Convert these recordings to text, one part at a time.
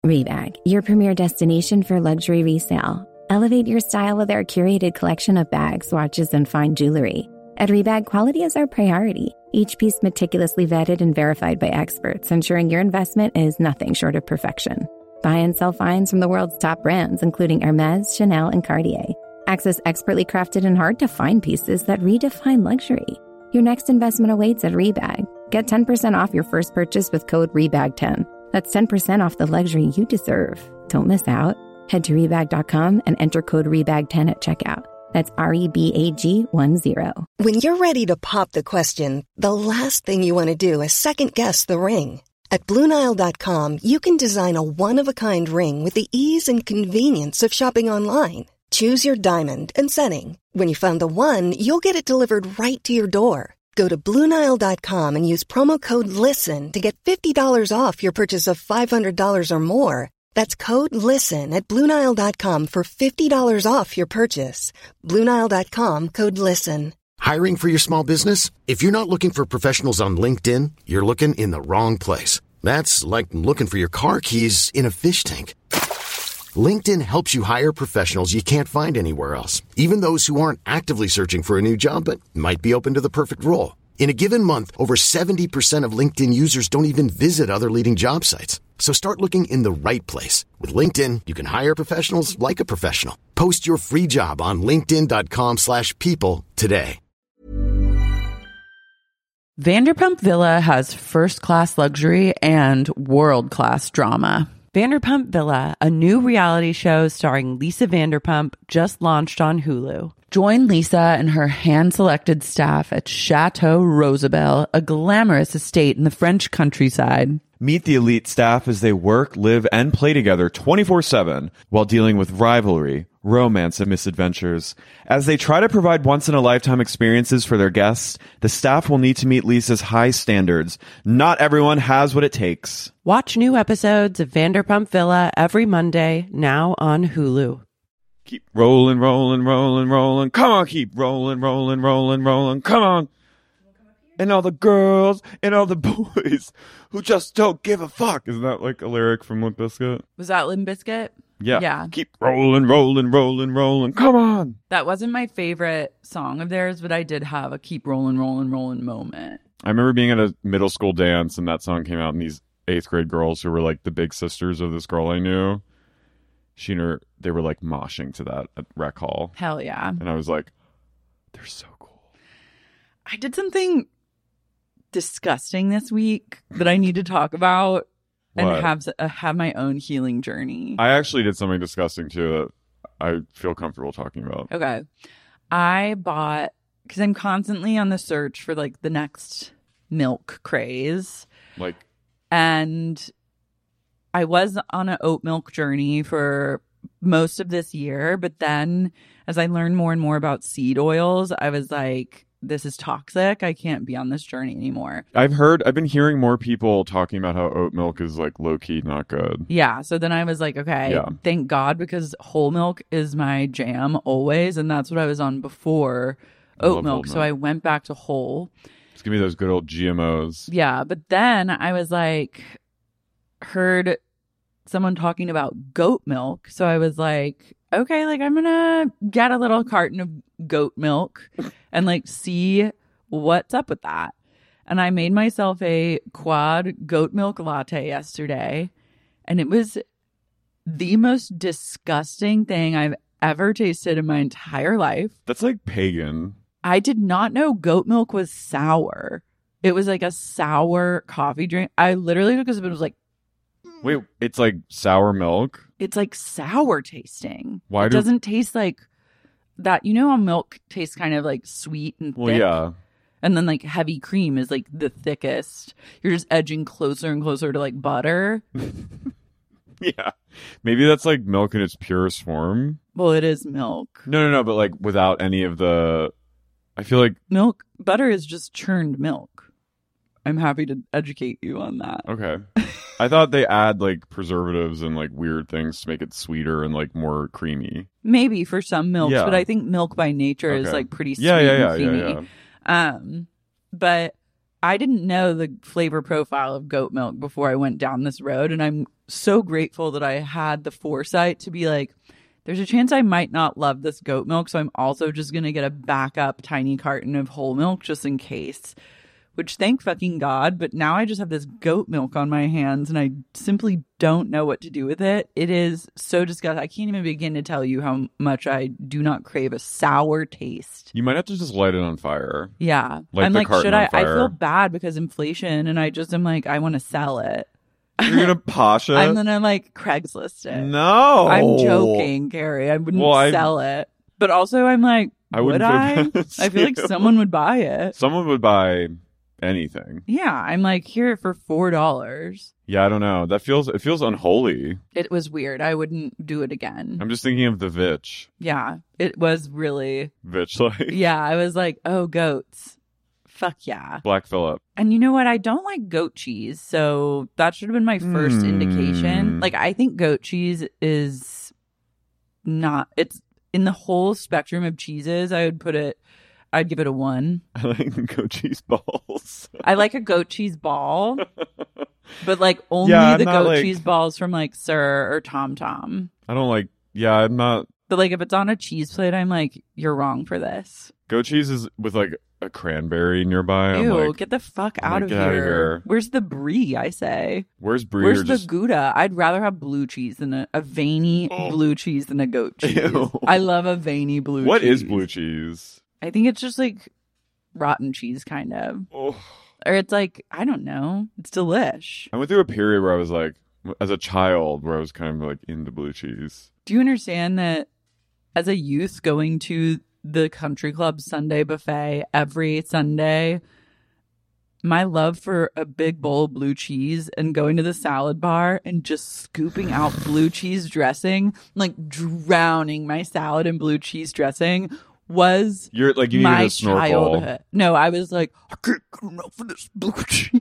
Rebag, your premier destination for luxury resale. Elevate your style with our curated collection of bags, watches, and fine jewelry. At Rebag, quality is our priority. Each piece meticulously vetted and verified by experts, ensuring your investment is nothing short of perfection. Buy and sell finds from the world's top brands, including Hermès, Chanel, and Cartier. Access expertly crafted and hard-to-find pieces that redefine luxury. Your next investment awaits at Rebag. Get 10% off your first purchase with code REBAG10. That's 10% off the luxury you deserve. Don't miss out. Head to Rebag.com and enter code REBAG10 at checkout. That's REBAG10. When you're ready to pop the question, the last thing you want to do is second-guess the ring. At BlueNile.com, you can design a one-of-a-kind ring with the ease and convenience of shopping online. Choose your diamond and setting. When you find the one, you'll get it delivered right to your door. Go to BlueNile.com and use promo code LISTEN to get $50 off your purchase of $500 or more. That's code LISTEN at BlueNile.com for $50 off your purchase. BlueNile.com, code LISTEN. Hiring for your small business? If you're not looking for professionals on LinkedIn, you're looking in the wrong place. That's like looking for your car keys in a fish tank. LinkedIn helps you hire professionals you can't find anywhere else, even those who aren't actively searching for a new job but might be open to the perfect role. In a given month, over 70% of LinkedIn users don't even visit other leading job sites. So start looking in the right place. With LinkedIn, you can hire professionals like a professional. Post your free job on linkedin.com/people today. Vanderpump Villa has first-class luxury and world-class drama. Vanderpump Villa, a new reality show starring Lisa Vanderpump, just launched on Hulu. Join Lisa and her hand-selected staff at Chateau Rosabelle, a glamorous estate in the French countryside. Meet the elite staff as they work, live, and play together 24/7 while dealing with rivalry, romance, and misadventures. As they try to provide once-in-a-lifetime experiences for their guests, the staff will need to meet Lisa's high standards. Not everyone has what it takes. Watch new episodes of Vanderpump Villa every Monday, now on Hulu. Keep rolling, rolling, rolling, rolling. Come on, keep rolling, rolling, rolling, rolling. Come on. And all the girls and all the boys who just don't give a fuck. Isn't that like a lyric from Limp Bizkit? Was that Limp Bizkit? Yeah. Keep rolling, rolling, rolling, rolling. Come on. That wasn't my favorite song of theirs, but I did have a keep rolling, rolling, rolling moment. I remember being at a middle school dance and that song came out, and these 8th grade girls who were like the big sisters of this girl I knew, she and her, they were like moshing to that at Rec Hall. Hell yeah. And I was like, they're so cool. I did something disgusting this week that I need to talk about and have my own healing journey. I actually did something disgusting too that I feel comfortable talking about. Okay. I bought, because I'm constantly on the search for like the next milk craze. And I was on an oat milk journey for most of this year, but then as I learned more and more about seed oils, I was like, this is toxic. I can't be on this journey anymore. I've been hearing more people talking about how oat milk is like low key not good. Yeah. So then I was like, okay, thank God, because whole milk is my jam always. And that's what I was on before oat milk. So I went back to whole. Just give me those good old GMOs. Yeah. But then I was like, heard someone talking about goat milk. So I was like, okay, like I'm gonna get a little carton of goat milk and like see what's up with that. And I made myself a quad goat milk latte yesterday, and it was the most disgusting thing I've ever tasted in my entire life. That's like pagan. I did not know goat milk was sour. It was like a sour coffee drink. I literally took a sip and was like, wait, it's like sour milk? It's like sour tasting. Why it doesn't taste like that. You know how milk tastes kind of like sweet and thick? Well, yeah. And then like heavy cream is like the thickest. You're just edging closer and closer to like butter. Yeah. Maybe that's like milk in its purest form. Well, it is milk. No, but like without any of the, I feel like butter is just churned milk. I'm happy to educate you on that. Okay. I thought they add like preservatives and like weird things to make it sweeter and like more creamy. Maybe for some milks, but I think milk by nature is like pretty sweet and creamy. Yeah. But I didn't know the flavor profile of goat milk before I went down this road. And I'm so grateful that I had the foresight to be like, there's a chance I might not love this goat milk. So I'm also just going to get a backup tiny carton of whole milk just in case. Which thank fucking God, but now I just have this goat milk on my hands and I simply don't know what to do with it. It is so disgusting. I can't even begin to tell you how much I do not crave a sour taste. You might have to just light it on fire. Yeah. Light I'm the like, carton should on I fire. feel bad because inflation and I just am like, I want to sell it. You're going to Pasha? I'm going to like Craigslist it. No. I'm joking, Carrie. I wouldn't sell it. But also I'm like, would I? I feel like someone would buy it. Someone would buy anything. Yeah, I'm like, here for $4. Yeah, I don't know. It feels unholy. It was weird. I wouldn't do it again. I'm just thinking of the Vitch. Yeah, it was really Vitch, like. Yeah, I was like, oh, goats. Fuck yeah. Black Phillip. And you know what? I don't like goat cheese, so that should have been my first indication. Like, I think goat cheese is not. It's in the whole spectrum of cheeses. I'd give it a 1. I like goat cheese balls. I like a goat cheese ball, but like only the goat cheese balls from like Sir or Tom Tom. I don't like, yeah, I'm not. But like if it's on a cheese plate, I'm like, you're wrong for this. Goat cheese is with like a cranberry nearby. Ew, I'm like, get the fuck I'm out like, of get here. outta here. Where's the brie, I say? Where's brie? Where's the Gouda? I'd rather have blue cheese than a veiny blue cheese than a goat cheese. Ew. I love a veiny blue cheese. What is blue cheese? I think it's just like rotten cheese, kind of. Oh. Or it's like, I don't know. It's delish. I went through a period where I was like, as a child, where I was kind of like into blue cheese. Do you understand that as a youth going to the country club Sunday buffet every Sunday, my love for a big bowl of blue cheese and going to the salad bar and just scooping out blue cheese dressing, like drowning my salad in blue cheese dressing, was You're like, you my needed a snorkel. childhood. No, I was like, I can't get enough of this blue cheese.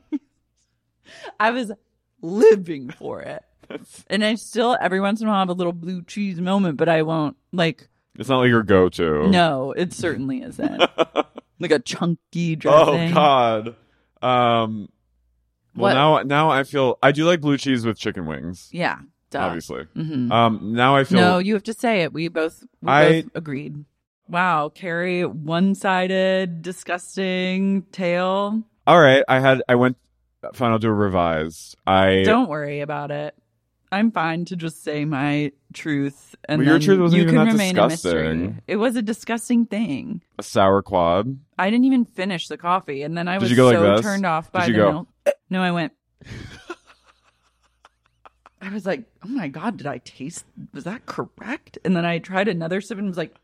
I was living for it. And I still, every once in a while, have a little blue cheese moment, but I won't, like... It's not like your go-to. No, it certainly isn't. Like a chunky dressing. Oh, God. Well, What? now I feel... I do like blue cheese with chicken wings. Yeah, duh. Obviously. Mhm. Now I feel... No, you have to say it. We both agreed. Wow, Carrie, one-sided, disgusting tale. All right, fine, I'll do a revised. Don't worry about it. I'm fine to just say my truth, and Well, your then truth wasn't you even can that remain a mystery. disgusting. It was a disgusting thing. A sour quad. I didn't even finish the coffee, and then I Did was you go like so this? turned off Did by you the go? milk. No, I went. I was like, oh my God, did I taste? Was that correct? And then I tried another sip and was like.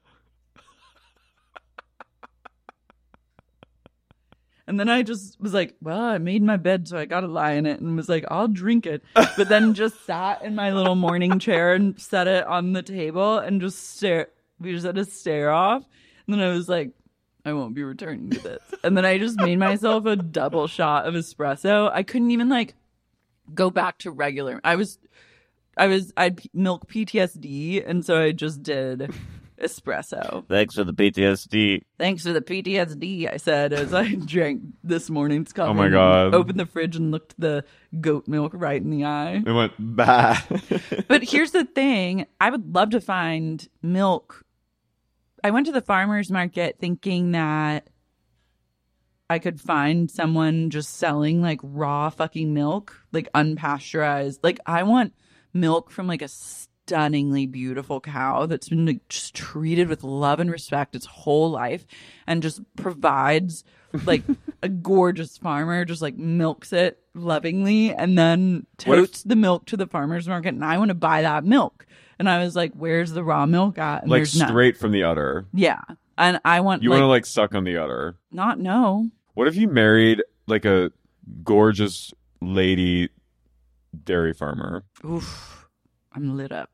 And then I just was like, well, I made my bed, so I got to lie in it, and was like, I'll drink it. But then just sat in my little morning chair and set it on the table and just stare. We just had to stare off. And then I was like, I won't be returning to this. And then I just made myself a double shot of espresso. I couldn't even like go back to regular. I'd milk PTSD, and so I just did espresso. Thanks for the PTSD. Thanks for the PTSD, I said as I drank this morning's coffee. Oh my God. Opened the fridge and looked the goat milk right in the eye. It went, bah. But here's the thing. I would love to find milk. I went to the farmer's market thinking that I could find someone just selling like raw fucking milk, like unpasteurized. Like I want milk from like a stunningly beautiful cow that's been like, just treated with love and respect its whole life and just provides like a gorgeous farmer just like milks it lovingly and then totes the milk to the farmer's market, and I want to buy that milk. And I was like, where's the raw milk at? And Like there's none. straight from the udder. Yeah. And I want You want to like suck on the udder. not know. What if you married like a gorgeous lady dairy farmer? Oof. I'm lit up.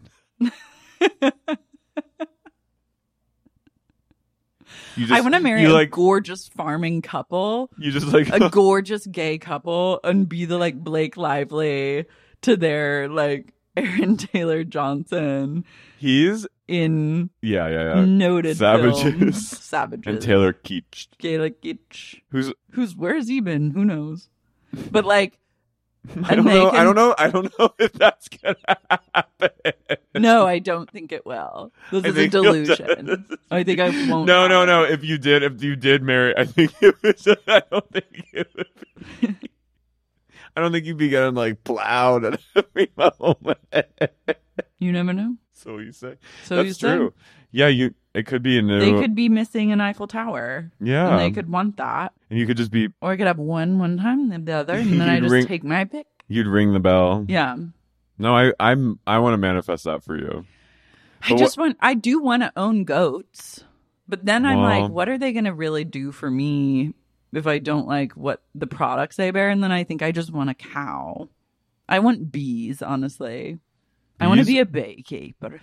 You just, I want to marry you a like gorgeous farming couple, you just like a gorgeous gay couple, and be the like Blake Lively to their like Aaron Taylor Johnson. he's in Yeah. noted Savages. films. Savages. And Taylor Kitsch. Taylor Kitsch. Who's where's he been? Who knows? But like, I don't know if that's gonna happen. no, I don't think it will. This is a delusion. I think I won't. No. If you did marry, I think it was. I don't think it would be. I don't think you'd be getting like plowed at every moment. You never know. So you say. So that's you say. true. Yeah, it could be a new. They could be missing an Eiffel Tower. Yeah, and they could want that. And you could just be. Or I could have one time and the other, and then I just take my pick. You'd ring the bell. Yeah. No, I want to manifest that for you. I do want to own goats, but then I'm like, what are they going to really do for me if I don't like what the products they bear? And then I think I just want a cow. I want bees, honestly. I want to be a beekeeper.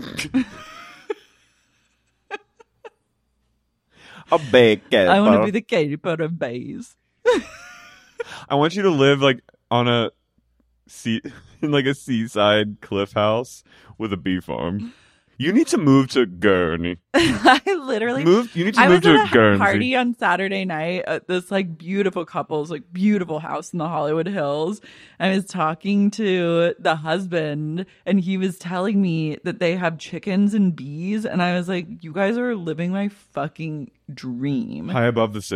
A beekeeper. I want to be the keeper of bees. I want you to live like on a in like a seaside cliff house with a bee farm. You need to move to Guernsey. I literally You need to move to Guernsey. I was at a party on Saturday night at this like beautiful couple's like beautiful house in the Hollywood Hills. I was talking to the husband, and he was telling me that they have chickens and bees, and I was like, "You guys are living my fucking dream." High above the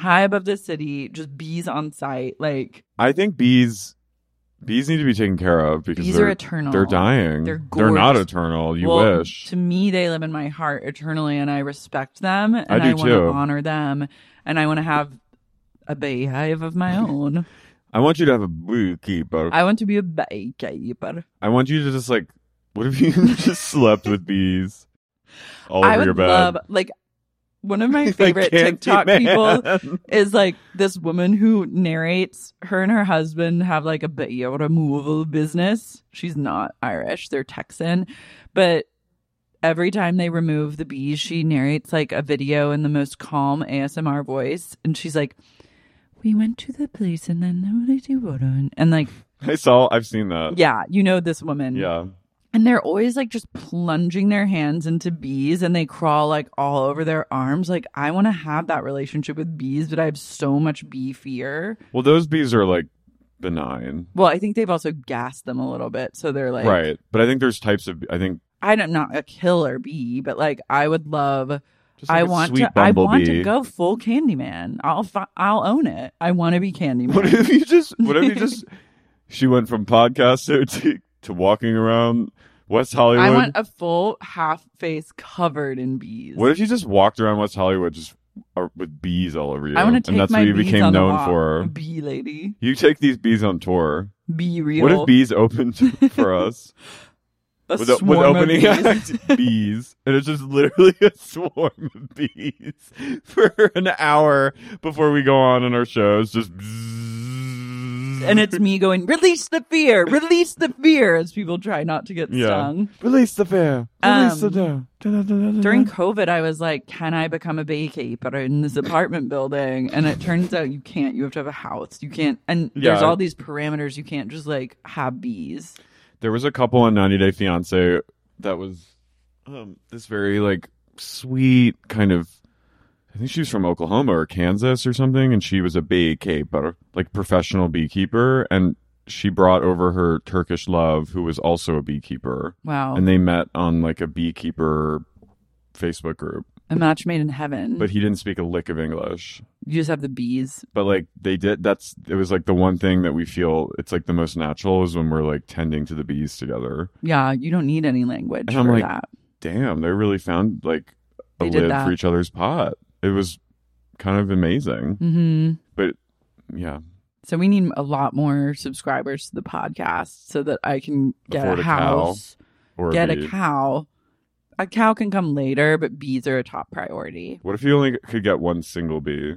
city, just bees on site. Like, I think bees need to be taken care of because bees are eternal. They're dying. They're gorgeous. They're not eternal. You wish. To me, they live in my heart eternally, and I respect them, and I want to honor them, and I want to have a beehive of my own. I want you to have a beekeeper. I want to be a beekeeper. I want you to just like, what if you just slept with bees all over your bed? One of my favorite TikTok people is like this woman who narrates her and her husband have like a bee removal business. She's not Irish, they're Texan. But every time they remove the bees, she narrates like a video in the most calm ASMR voice. And she's like, we went to the place and then they do water. And like, I've seen that. Yeah, you know this woman. Yeah. And they're always like just plunging their hands into bees, and they crawl like all over their arms. Like, I want to have that relationship with bees, but I have so much bee fear. Well, those bees are like benign. Well, I think they've also gassed them a little bit. So they're like. Right. But I think there's types of, I'm not a killer bee, but like I would love. Just like I want to go full Candyman. I'll own it. I want to be Candyman. What if you just she went from podcaster to walking around West Hollywood? I want a full half face covered in bees. What if you just walked around West Hollywood just with bees all over you? I want to take and that's my what you bees became on known a walk. for. Bee lady. You take these bees on tour. Be real. What if bees opened for us? With opening of bees. act bees, and it's just literally a swarm of bees for an hour before we go on in our shows. Just and it's me going, release the fear, as people try not to get stung. Release the fear. Release the fear. During COVID, I was like, can I become a beekeeper in this apartment building? And it turns out you can't. You have to have a house. You can't. And there's all these parameters. You can't just like have bees. There was a couple on 90 Day Fiancé that was this very like sweet kind of, I think she was from Oklahoma or Kansas or something, and she was a beekeeper, like professional beekeeper, and she brought over her Turkish love who was also a beekeeper. Wow. And they met on like a beekeeper Facebook group. A match made in heaven. But he didn't speak a lick of English. You just have the bees. But like they did, it was like the one thing that we feel it's like the most natural is when we're like tending to the bees together. Yeah, you don't need any language and I'm for like, that. Damn, they really found like a They lid did that. for each other's pot. It was kind of amazing. Mm-hmm. But yeah. So we need a lot more subscribers to the podcast so that I can get Afford a a cow house, or get bee. a cow. A cow can come later, but bees are a top priority. What if you only could get one single bee?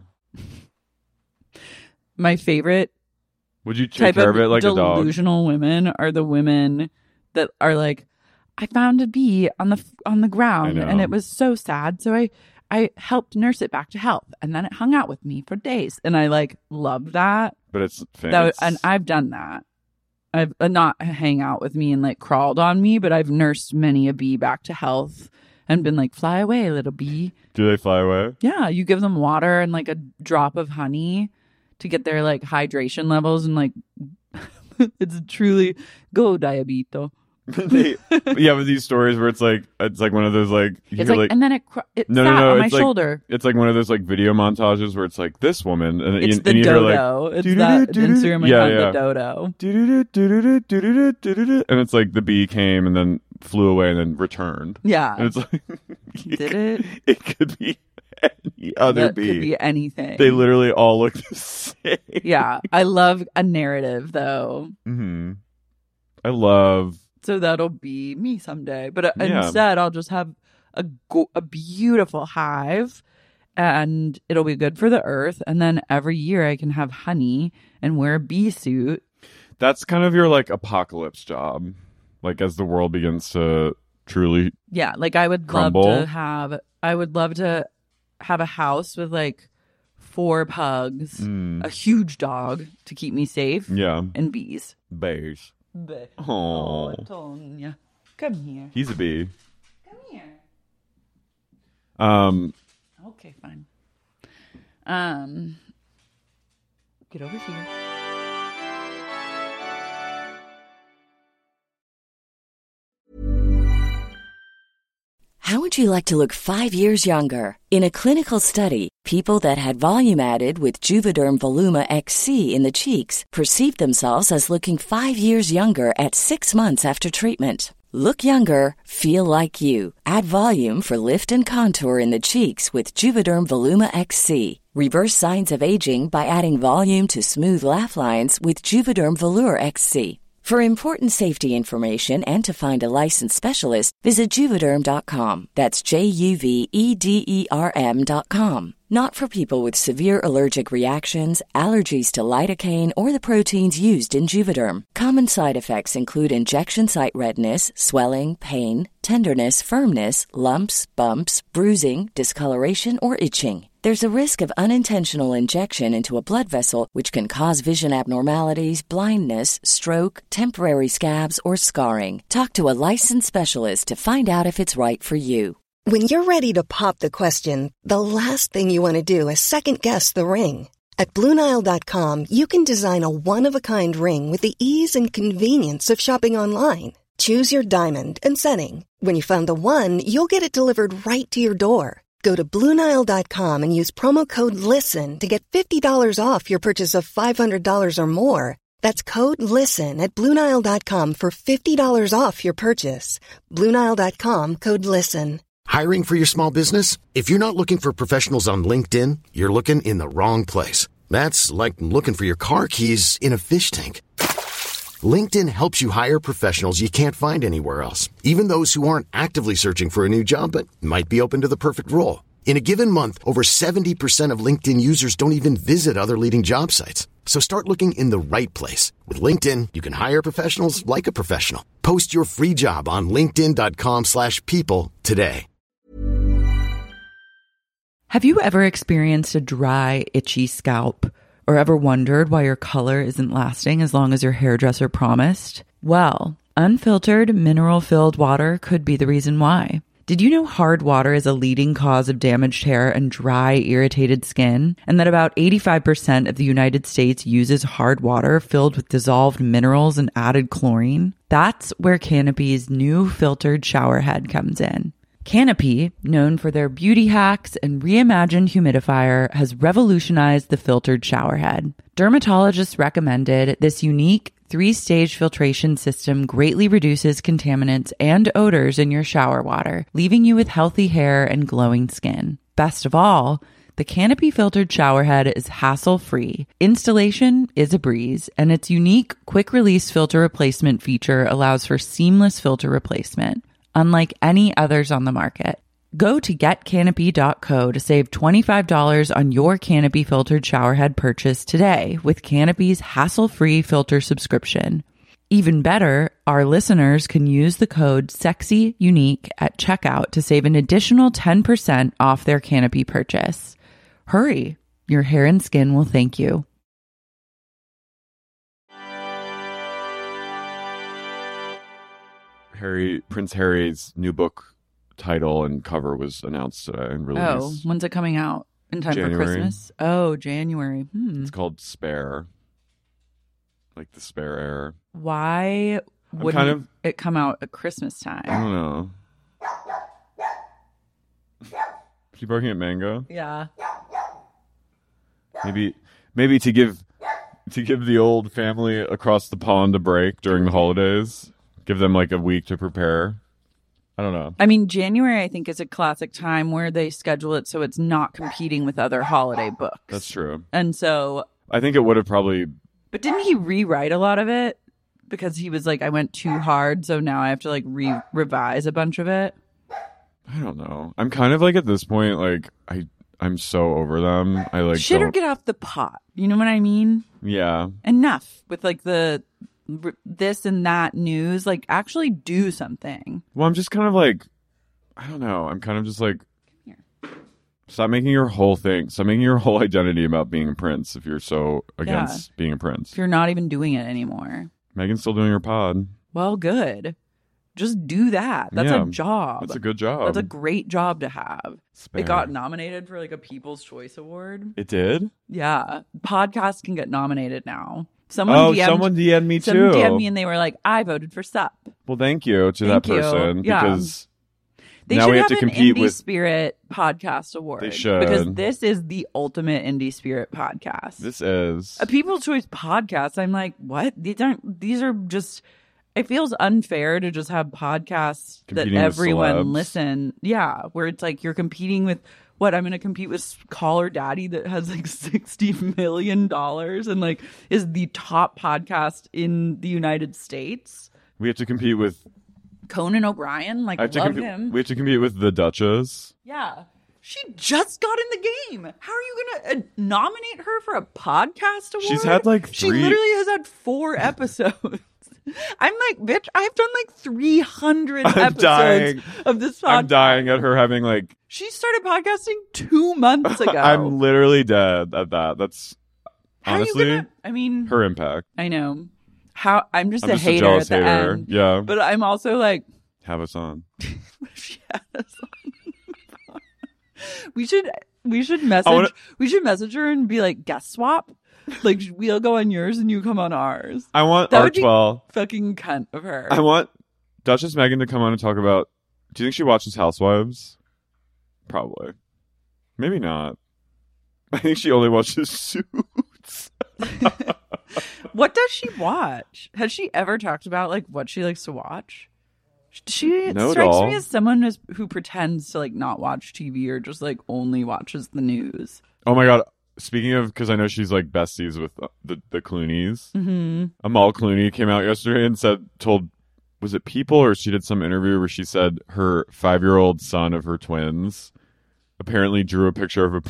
My favorite Would you take type care of of it like a dog? delusional women are the women that are like, I found a bee on the ground I know. and it was so sad, so I helped nurse it back to health, and then it hung out with me for days, and I like love that. But it's fancy. And I've done that. I've not hang out with me and like crawled on me, but I've nursed many a bee back to health and been like, fly away, little bee. Do they fly away? Yeah, you give them water and like a drop of honey to get their like hydration levels, and like it's truly go diabito. Yeah, with these stories where it's like one of those like It's like, and then it sat on my it's like, shoulder. It's like one of those like video montages where it's like this woman and It's you, the and you hear dodo. like, It's that Instagram account, the dodo. and it's like the bee came and then flew away and then returned. Yeah, And it's like did it? It could be any other That bee. could be anything. They literally all look the same. Yeah, I love a narrative though. Mm-hmm. I love. So that'll be me someday. But Yeah. instead, I'll just have a beautiful hive, and it'll be good for the earth. And then every year I can have honey and wear a bee suit. That's kind of your like apocalypse job, like as the world begins to truly. Yeah, like I would Crumble. love to have a house with like 4 pugs, a huge dog to keep me safe, Yeah, and bees. beige. Oh, Oh, Tonya, come here. he's a bee. Come here. Okay, fine. Get over here. How would you like to look 5 years younger? In a clinical study, people that had volume added with Juvederm Voluma XC in the cheeks perceived themselves as looking 5 years younger at 6 months after treatment. Look younger, feel like you. Add volume for lift and contour in the cheeks with Juvederm Voluma XC. Reverse signs of aging by adding volume to smooth laugh lines with Juvederm Volure XC. For important safety information and to find a licensed specialist, visit Juvederm.com. That's JUVEDERM.com. Not for people with severe allergic reactions, allergies to lidocaine, or the proteins used in Juvederm. Common side effects include injection site redness, swelling, pain, tenderness, firmness, lumps, bumps, bruising, discoloration, or itching. There's a risk of unintentional injection into a blood vessel, which can cause vision abnormalities, blindness, stroke, temporary scabs, or scarring. Talk to a licensed specialist to find out if it's right for you. When you're ready to pop the question, the last thing you want to do is second-guess the ring. At BlueNile.com, you can design a one-of-a-kind ring with the ease and convenience of shopping online. Choose your diamond and setting. When you find the one, you'll get it delivered right to your door. Go to BlueNile.com and use promo code LISTEN to get $50 off your purchase of $500 or more. That's code LISTEN at BlueNile.com for $50 off your purchase. BlueNile.com, code LISTEN. Hiring for your small business? If you're not looking for professionals on LinkedIn, you're looking in the wrong place. That's like looking for your car keys in a fish tank. LinkedIn helps you hire professionals you can't find anywhere else, even those who aren't actively searching for a new job but might be open to the perfect role. In a given month, over 70% of LinkedIn users don't even visit other leading job sites. So start looking in the right place. With LinkedIn, you can hire professionals like a professional. Post your free job on linkedin.com/people today. Have you ever experienced a dry, itchy scalp? Or ever wondered why your color isn't lasting as long as your hairdresser promised? Well, unfiltered, mineral-filled water could be the reason why. Did you know hard water is a leading cause of damaged hair and dry, irritated skin? And that about 85% of the United States uses hard water filled with dissolved minerals and added chlorine? That's where Canopy's new filtered shower head comes in. Canopy, known for their beauty hacks and reimagined humidifier, has revolutionized the filtered shower head. Dermatologists recommended this unique 3-stage filtration system greatly reduces contaminants and odors in your shower water, leaving you with healthy hair and glowing skin. Best of all, the Canopy filtered shower head is hassle-free. Installation is a breeze, and its unique quick-release filter replacement feature allows for seamless filter replacement, unlike any others on the market. Go to getcanopy.co to save $25 on your Canopy filtered showerhead purchase today with Canopy's hassle-free filter subscription. Even better, our listeners can use the code SEXYUNIQUE at checkout to save an additional 10% off their Canopy purchase. Hurry, your hair and skin will thank you. Prince Harry's new book title and cover was announced today and released. Oh, when's it coming out? In time January. for Christmas? Oh, January. It's called Spare. Like the spare air. Why wouldn't it come out at Christmas time? I don't know. Is she barking at Mango? Yeah. Maybe to give the old family across the pond a break during the holidays. Give them like a week to prepare. I don't know. I mean, January, I think, is a classic time where they schedule it so it's not competing with other holiday books. That's true. And so... I think it would have probably... But didn't he rewrite a lot of it? Because he was like, I went too hard, so now I have to like revise a bunch of it. I don't know. I'm kind of like at this point, like, I'm so over them. I like Shit or get off the pot. You know what I mean? Yeah. Enough with like the this and that news. Like, actually do something. Well, I'm just kind of like, I don't know. I'm kind of just like, stop making your whole identity about being a prince if you're so against being a prince. If you're not even doing it anymore. Megan's still doing her pod. Well, good. Just do that. That's a job. That's a good job. That's a great job to have. Spare. It got nominated for like a People's Choice Award. It did? Yeah. Podcasts can get nominated now. Someone DM'd me too. Someone DM'd me and they were like, I voted for SUP. Well, thank you to that person. Yeah. Because they now should we have to an compete Indie with Spirit Podcast Award. They should. Because this is the ultimate Indie Spirit podcast. This is a People's Choice podcast. I'm like, what? These are just, it feels unfair to just have podcasts competing that everyone with celebs. listen. Yeah. Where it's like you're competing with what? I'm going to compete with Caller Daddy that has like $60 million and like is the top podcast in the United States. We have to compete with Conan O'Brien. Like, love him. We have to compete with the Duchess. Yeah. She just got in the game. How are you going to nominate her for a podcast award? She's had like 3... She literally has had 4 episodes. I'm like, bitch, I've done like 300 episodes of this podcast. I'm dying at her having like... She started podcasting 2 months ago. I'm literally dead at that. That's honestly her impact. I know. I'm just a jealous hater at the hater. end. Yeah. But I'm also like... Have us on. She had us on. We should message her and be like, guest swap. Like, we'll go on yours and you come on ours. I want that would be Archwell. Fucking cunt of her. I want Duchess Megan to come on and talk about. Do you think she watches Housewives? Probably. Maybe not. I think she only watches Suits. What does she watch? Has she ever talked about like what she likes to watch? She strikes me as someone who pretends to like not watch TV or just like only watches the news. Oh my god! Speaking of, because I know she's like besties with the Clooneys. Mm-hmm. Amal Clooney came out yesterday and was it People, or she did some interview where she said her 5-year-old son of her twins apparently drew a picture of a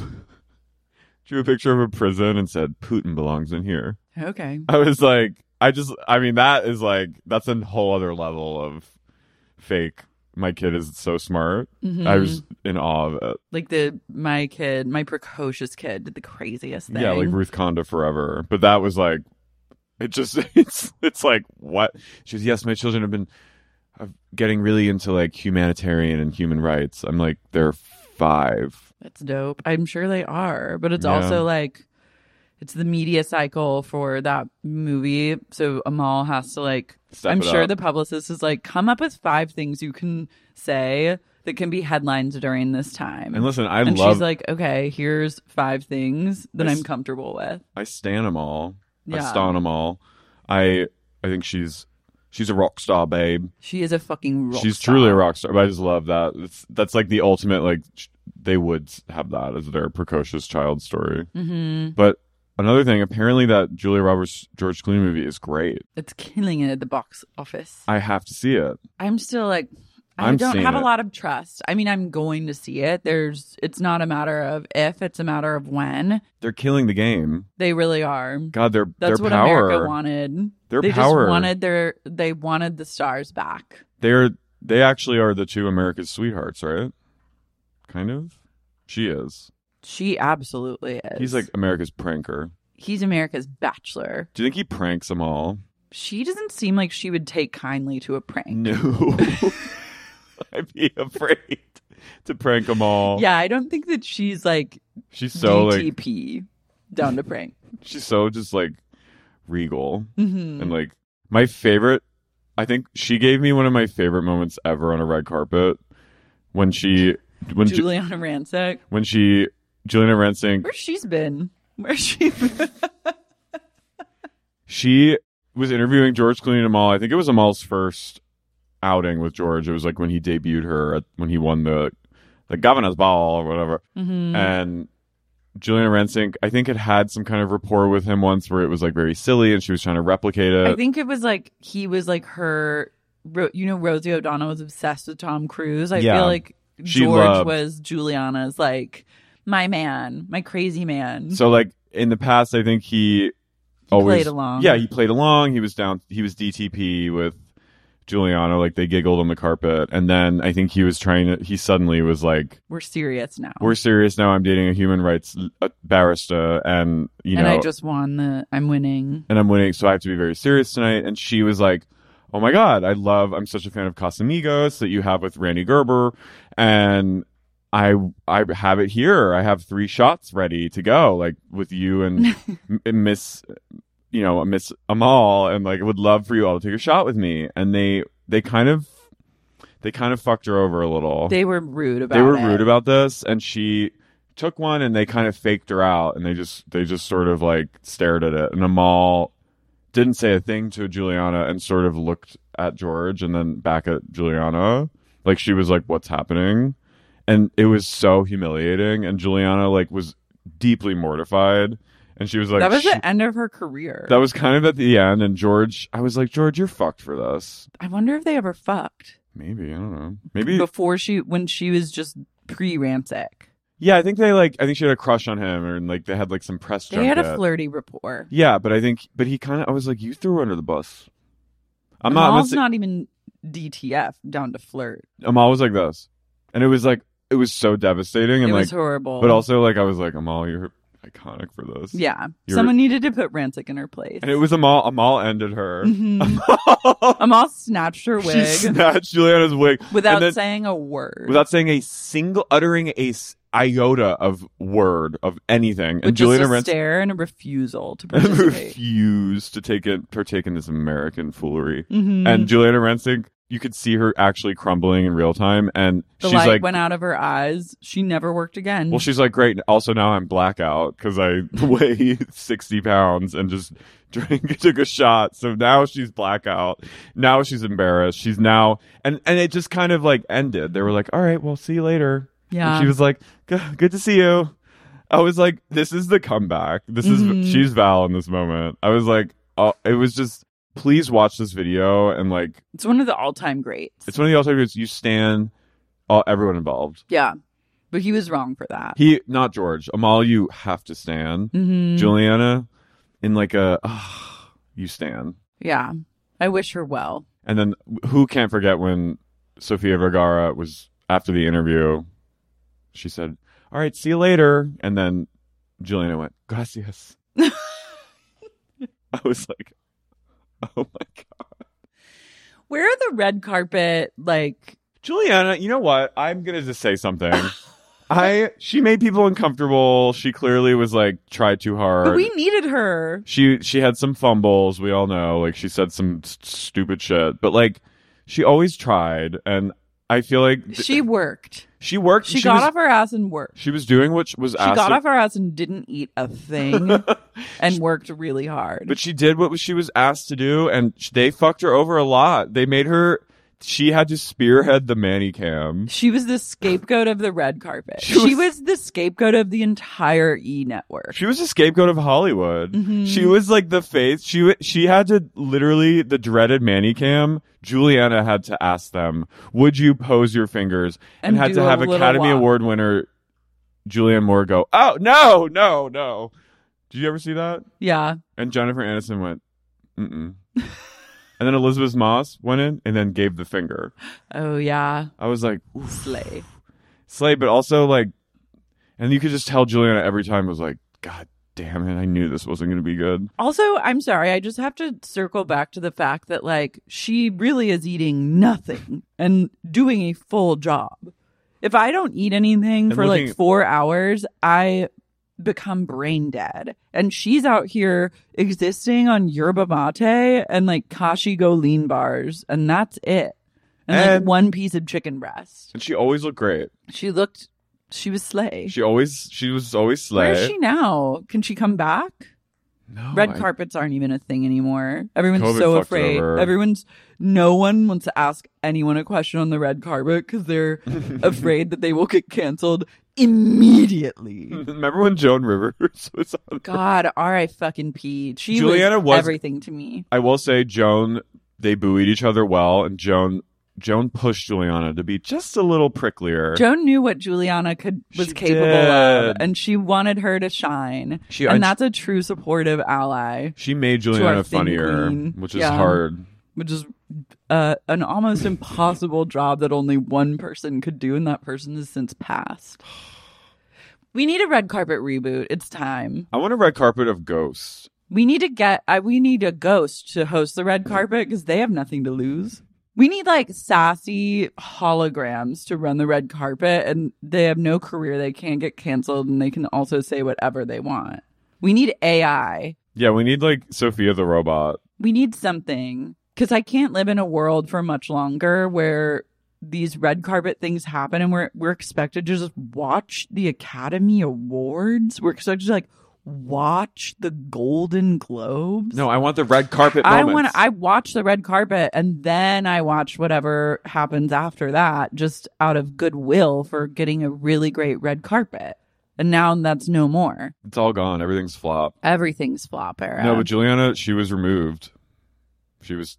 prison and said Putin belongs in here. Okay. I was like, that is like, that's a whole other level of fake. My kid is so smart. Mm-hmm. I was in awe of it. Like my precocious kid did the craziest thing. Yeah, like Ruth Conda forever. But that was like, it's like, what? She was, yes, my children have been getting really into like humanitarian and human rights. I'm like, they're 5. That's dope. I'm sure they are. But it's also like, it's the media cycle for that movie. So Amal has to like, I'm sure the publicist is like, come up with 5 things you can say that can be headlines during this time. And listen, she's like, okay, here's 5 things that I'm comfortable with. I stan them all. Yeah. I stan them all. I think she's a rock star, babe. She is a fucking rock star. She's truly a rock star. But I just love that. That's like the ultimate, like, they would have that as their precocious child story. Mm-hmm. But another thing, apparently that Julia Roberts George Clooney movie is great. It's killing it at the box office. I have to see it. I'm still like, I don't have a lot of trust. I mean, I'm going to see it. It's not a matter of if, it's a matter of when. They're killing the game. They really are. God, that's their what power. America wanted. They power. They wanted the stars back. They actually are the 2 America's sweethearts, right? Kind of. She is. She absolutely is. He's like America's pranker. He's America's bachelor. Do you think he pranks them all? She doesn't seem like she would take kindly to a prank. No. I'd be afraid to prank them all. Yeah, I don't think that she's like She's so DTP down to prank. She's so just like regal. Mm-hmm. And like my favorite, I think she gave me one of my favorite moments ever on a red carpet when Juliana Rancic. Juliana Rancic. Where's she's been? Where's she been? She was interviewing George Clooney and Amal. I think it was Amal's first outing with George. It was like when he debuted her when he won the governor's ball or whatever. Mm-hmm. And Juliana Rancic, I think, had some kind of rapport with him once where it was like very silly and she was trying to replicate it. I think it was like he was like her. Rosie O'Donnell was obsessed with Tom Cruise. I feel like George was Juliana's like my man, my crazy man. So like in the past, I think he always played along. Yeah, he played along. He was DTP with Juliana, like they giggled on the carpet, and then I think he suddenly was like, we're serious now, I'm dating a human rights barrister, and I just won I'm winning, so I have to be very serious tonight. And she was like, oh my god, I'm such a fan of Casamigos that you have with Randy Gerber, and I have it here. I have 3 shots ready to go, like with you and Miss Amal, and like I would love for you all to take a shot with me. And they kind of fucked her over a little. They were rude about this, and she took one and they kind of faked her out, and they just sort of like stared at it. And Amal didn't say a thing to Juliana and sort of looked at George and then back at Juliana, like she was like, what's happening? And it was so humiliating, and Juliana like was deeply mortified. And she was like, that was the end of her career. That was kind of at the end. And George, I was like, George, you're fucked for this. I wonder if they ever fucked. Maybe. I don't know. Maybe when she was just pre-Rancic. Yeah, I think she had a crush on him, or like they had like some press junket. They had a flirty rapport. Yeah, but I was like, you threw her under the bus. Amal's not even DTF down to flirt. Amal was like this. And it was so devastating. And it was horrible. But also like, I was like, Amal, you're iconic for this. Yeah. Someone needed to put Rancic in her place. And it was Amal. Amal ended her. Mm-hmm. Amal snatched her wig. She snatched Juliana's wig. Without saying a word. Without saying uttering a iota of word of anything. With and just Juliana a stare and a refusal to participate. Refused to partake in this American foolery. Mm-hmm. And Juliana Rancic, you could see her actually crumbling in real time, and the she's light went out of her eyes. She never worked again. Well, she's like, great. Also, now I'm blackout because I weigh 60 pounds and just took a shot. So now she's blackout. Now she's embarrassed. She's now, and it just kind of like ended. They were like, all right, well, see you later. Yeah. And she was like, good to see you. I was like, this is the comeback. She's Val in this moment. I was like, oh, it was just. Please watch this video, and like it's one of the all-time greats. It's one of the all-time greats. You stand everyone involved. Yeah, but he was wrong for that. Not George. Amal, you have to stand. Mm-hmm. Juliana, in like you stand. Yeah, I wish her well. And then who can't forget when Sofia Vergara was after the interview? She said, "All right, see you later," and then Juliana went, "Gracias." I was like. Oh my god. Where are the red carpet like Juliana, you know what? I'm gonna just say something. She made people uncomfortable. She clearly was like tried too hard. But we needed her. She had some fumbles, we all know. Like she said some stupid shit. But like she always tried, and I feel like she worked. She worked. She got off her ass and worked. She was doing what was asked. She got off her ass and didn't eat a thing and worked really hard. But she did what she was asked to do, and they fucked her over a lot. They made her. She had to spearhead the Manny cam. She was the scapegoat of the red carpet. She was the scapegoat of the entire E! Network. She was the scapegoat of Hollywood. Mm-hmm. She was like the face. She had to literally, the dreaded Manny cam, Juliana had to ask them, would you pose your fingers? And had to have Academy Award winner Julianne Moore go, oh, no. Did you ever see that? Yeah. And Jennifer Aniston went, mm-mm. And then Elizabeth Moss went in and then gave the finger. Oh, yeah. I was like, oof. Slay, but also like, and you could just tell Juliana every time was like, God damn it, I knew this wasn't going to be good. Also, I'm sorry, I just have to circle back to the fact that, like, she really is eating nothing and doing a full job. If I don't eat anything And for looking- like 4 hours, I become brain dead. And she's out here existing on yerba mate and like Kashigo lean bars, and that's it. And like And- one piece of chicken breast. And she always looked great. She was slay. She was always slay. Where is she now? Can she come back? No, Red carpets aren't even a thing anymore. Everyone's COVID so fucked afraid. over. No one wants to ask anyone a question on the red carpet because they're afraid that they will get canceled immediately. Remember when Joan Rivers was on? God, fucking Pete. She Juliana was was- everything to me. I will say Joan, they buoyed each other well, and Joan pushed Juliana to be just a little pricklier. Joan knew what Juliana was She capable of, did. and she wanted her to shine. She- and and that's a true supportive ally, She made our Juliana thin funnier, queen. which is Yeah. hard. which is an almost impossible job that only one person could do, and that person has since passed. We need a red carpet reboot. It's time. I want a red carpet of ghosts. We need a ghost to host the red carpet because they have nothing to lose. We need like sassy holograms to run the red carpet, and they have no career. They can't get canceled, and they can also say whatever they want. We need AI. Yeah, we need like Sophia the robot. We need something, because I can't live in a world for much longer where these red carpet things happen and we're expected to just watch the Academy Awards. We're expected to like watch the Golden Globes. No, I want the red carpet I moments. watch the red carpet and then I watch whatever happens after that, just out of goodwill for getting a really great red carpet. And now that's no more. It's all gone. Everything's flop. Everything's flop era. No, but Juliana, she was removed. She was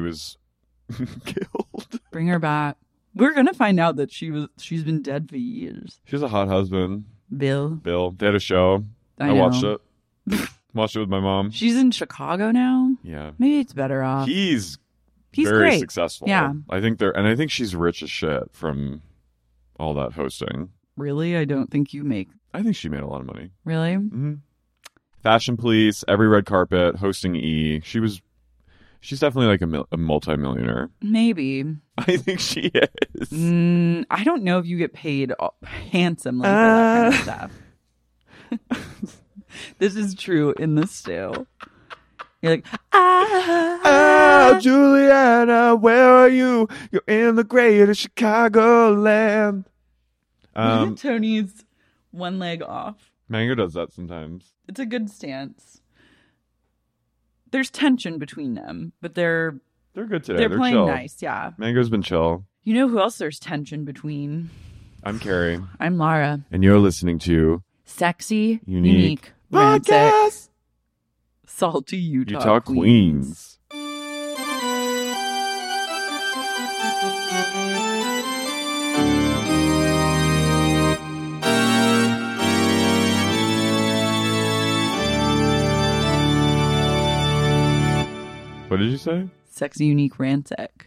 killed. Bring her back. We're gonna find out that she's been dead for years. She has a hot husband, Bill. They had a show. I I know. watched it. Watched it with my mom. She's in Chicago now. Yeah. Maybe it's better off. He's He's very great. successful. Yeah. I think she's rich as shit from all that hosting. Really? I don't think you make. I think she made a lot of money. Really? Mm-hmm. Fashion Police, every red carpet, hosting E. She's definitely like a multi-millionaire. Maybe. I think she is. I don't know if you get paid handsomely for that kind of stuff. This is true in the stew. You're like, Ah, Juliana, where are you? You're in the greater Chicagoland. Tony's one leg off. Mango does that sometimes. It's a good stance. There's tension between them, but they're They're good today. They're playing chill. nice, yeah. Mango's been chill. You know who else there's tension between? I'm Carrie. I'm Lara. And you're listening to Sexy, Unique unique, rancid, Podcast salty Utah, Utah Queens. What did you say? Sexy, unique, rancid.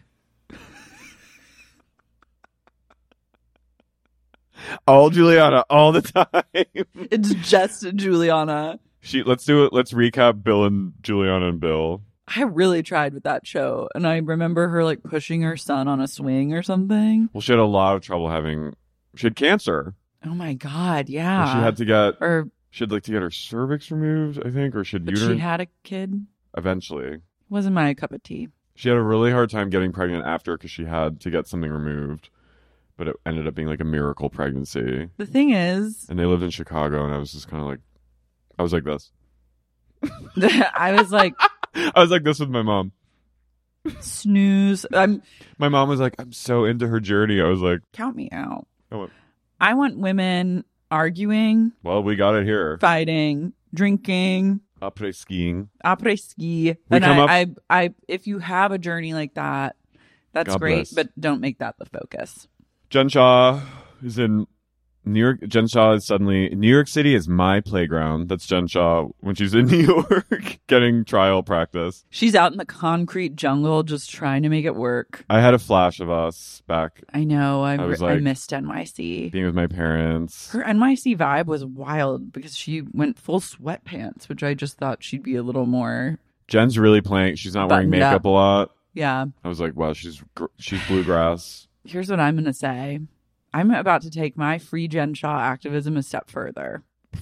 All Juliana, all the time. It's just Juliana. Let's do it. Let's recap Bill and Juliana and Bill. I really tried with that show, and I remember her like pushing her son on a swing or something. Well, she had a lot of trouble she had cancer. Oh my god, And yeah. she had to get or her cervix removed, I think, or she had but uterine. she had a kid. Eventually. Wasn't my cup of tea. She had a really hard time getting pregnant after because she had to get something removed. But it ended up being like a miracle pregnancy. The thing is, And they lived in Chicago, and I was just kind of like, I was like this. I was like, I was like this with my mom. snooze. My mom was like, I'm so into her journey. I was like, Count me out. oh, I want women arguing, well, we got it here. fighting, drinking, Après skiing. après ski. We And come up- I if you have a journey like that, that's God great, bless. but don't make that the focus. Jen Shaw is in Jen Shaw is suddenly, New York City is my playground. That's Jen Shaw when she's in New York getting trial practice. She's out in the concrete jungle just trying to make it work. I had a flash of us back. I know. I like, missed NYC. Being with my parents. Her NYC vibe was wild because she went full sweatpants, which I just thought she'd be a little more. Jen's really playing. She's not wearing makeup a lot. Yeah. I was like, wow, she's bluegrass. Here's what I'm going to say. I'm about to take my free Jen Shaw activism a step further.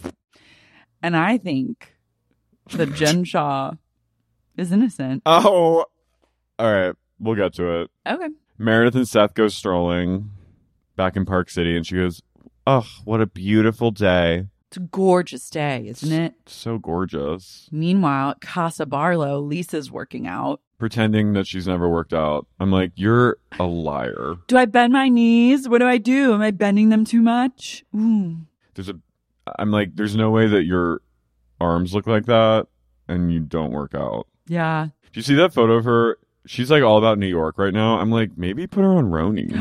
And I think that Jen Shaw is innocent. Oh, all right. We'll get to it. Okay. Meredith and Seth go strolling back in Park City, and she goes, oh, what a beautiful day. It's a gorgeous day, isn't it? So gorgeous. Meanwhile, at Casa Barlow, Lisa's working out. Pretending that she's never worked out. I'm like, you're a liar. Do I bend my knees? What do I do? Am I bending them too much? Ooh. I'm like, there's no way that your arms look like that and you don't work out. Yeah. Do you see that photo of her? She's like all about New York right now. I'm like, maybe put her on Roni.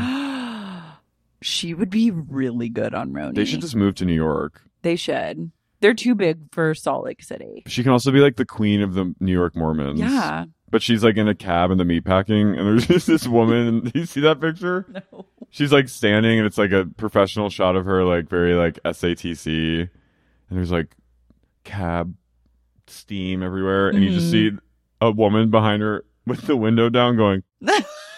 She would be really good on Roni. They should just move to New York. They should. They're too big for Salt Lake City. She can also be like the queen of the New York Mormons. Yeah. But she's like in a cab in the meatpacking, and there's just this woman. Do you see that picture? No. She's like standing, and it's like a professional shot of her, like very like SATC, and there's like cab steam everywhere, and you just see a woman behind her with the window down, going, and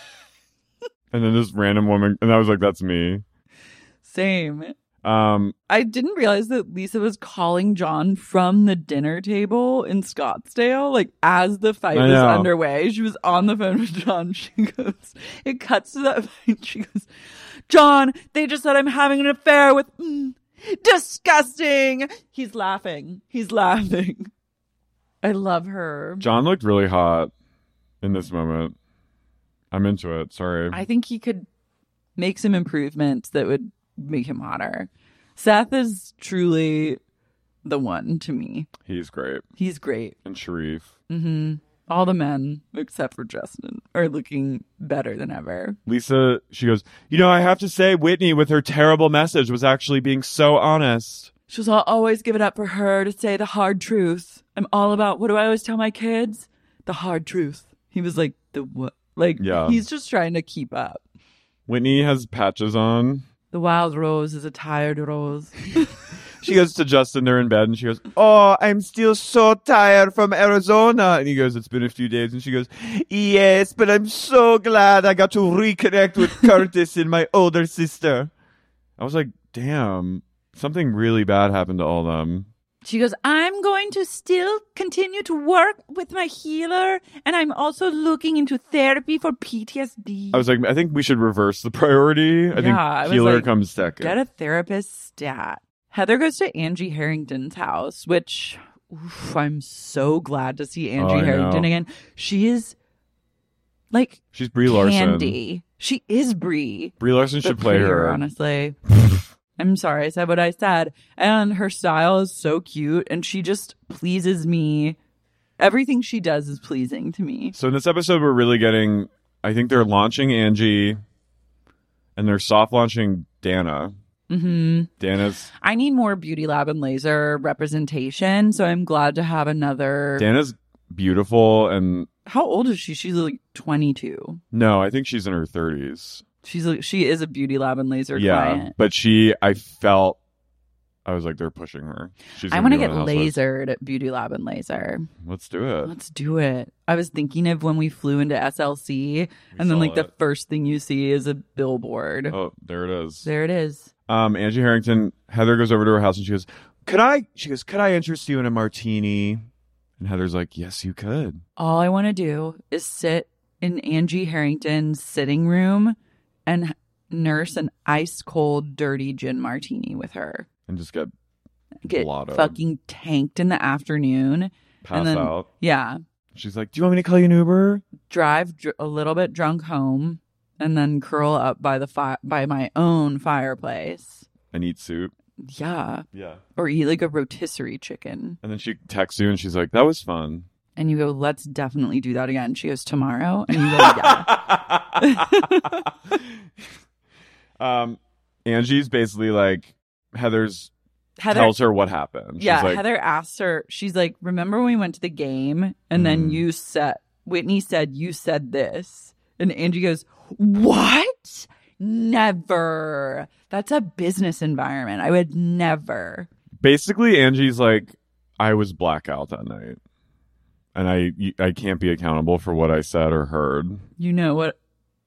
then this random woman, and I was like, "That's me." Same. I didn't realize that Lisa was calling John from the dinner table in Scottsdale, like as the fight was underway. She was on the phone with John. She goes, it cuts to that fight. She goes, John, they just said I'm having an affair with, disgusting. He's laughing. I love her. John looked really hot in this moment. I'm into it. Sorry. I think he could make some improvements that would make him hotter. Seth is truly the one to me. He's great. And Sharif. Mm-hmm. All the men, except for Justin, are looking better than ever. Lisa, she goes, I have to say, Whitney, with her terrible message, was actually being so honest. She goes, I'll always give it up for her to say the hard truth. I'm all about, what do I always tell my kids? The hard truth. He was like, the what? Like, He's just trying to keep up. Whitney has patches on. The wild rose is a tired rose. She goes to Justin, they're in bed, and she goes, oh, I'm still so tired from Arizona. And he goes, it's been a few days. And she goes, yes, but I'm so glad I got to reconnect with Curtis and my older sister. I was like, damn, something really bad happened to all of them. She goes, I'm going to still continue to work with my healer, and I'm also looking into therapy for PTSD. I was like, I think we should reverse the priority. I think healer comes second. Get a therapist stat. Heather goes to Angie Harrington's house, which I'm so glad to see Angie Harrington again. She is like she's Brie candy. Larson. She is Brie. Brie Larson should play her. Honestly. I'm sorry, I said what I said. And her style is so cute, and she just pleases me. Everything she does is pleasing to me. So in this episode, we're really getting, I think they're launching Angie, and they're soft launching Dana. Mm-hmm. Dana's... I need more Beauty Lab and Laser representation, so I'm glad to have another... Dana's beautiful, and... How old is she? She's like 22. No, I think she's in her 30s. She is a Beauty Lab and Laser client. But I was like, they're pushing her. I want to get lasered at Beauty Lab and Laser. Let's do it. I was thinking of when we flew into SLC, and then the first thing you see is a billboard. Oh, there it is. Angie Harrington, Heather goes over to her house and she goes, could I interest you in a martini? And Heather's like, yes, you could. All I want to do is sit in Angie Harrington's sitting room and nurse an ice cold dirty gin martini with her. And just get fucking tanked in the afternoon. Pass out. Yeah. She's like, do you want me to call you an Uber? Drive a little bit drunk home and then curl up by my own fireplace. And eat soup. Yeah. Yeah. Or eat like a rotisserie chicken. And then she texts you and she's like, that was fun. And you go, let's definitely do that again. She goes, tomorrow? And you go, yeah. Angie's basically like, Heather tells her what happened. Yeah, She's like, Heather asked her, she's like, remember when we went to the game and then Whitney said, you said this. And Angie goes, what? Never. That's a business environment. I would never. basically, Angie's like, I was blackout that night. And I can't be accountable for what I said or heard. You know what?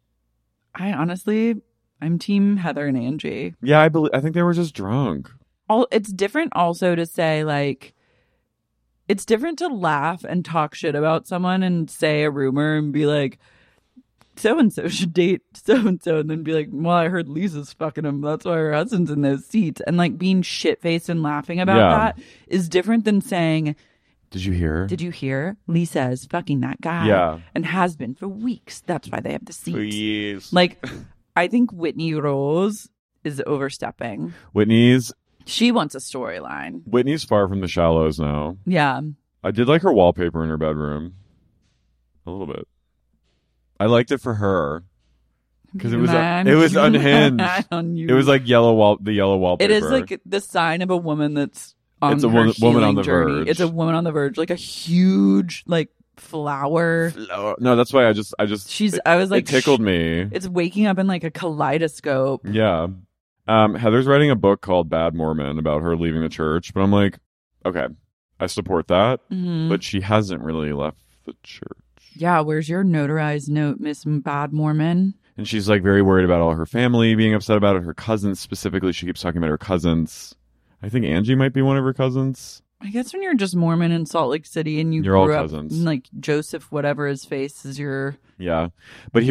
I'm team Heather and Angie. Yeah, I think they were just drunk. It's different also to say, like, it's different to laugh and talk shit about someone and say a rumor and be like, so-and-so should date so-and-so, and then be like, well, I heard Lisa's fucking him. That's why her husband's in those seats. And, like, being shit-faced and laughing about that is different than saying, Did you hear? Lisa is fucking that guy. Yeah. And has been for weeks. That's why they have the seats. Please. Like, I think Whitney Rose is overstepping. She wants a storyline. Whitney's far from the shallows now. Yeah. I did like her wallpaper in her bedroom. A little bit. I liked it for her. Because it was unhinged. It was like the yellow wallpaper. It is like the sign of a woman that's on it's a her woman on the journey. verge. It's a woman on the verge, like a huge like flower. No, that's why I was like, it tickled me. It's waking up in like a kaleidoscope. Yeah. Heather's writing a book called Bad Mormon about her leaving the church, but I'm like, okay, I support that, but she hasn't really left the church. Yeah, where's your notarized note, Miss Bad Mormon? And she's like very worried about all her family being upset about it. Her cousins specifically, she keeps talking about her cousins. I think Angie might be one of her cousins. I guess when you're just Mormon in Salt Lake City and you're all grew cousins. Up, like Joseph, whatever his face is your. Yeah. But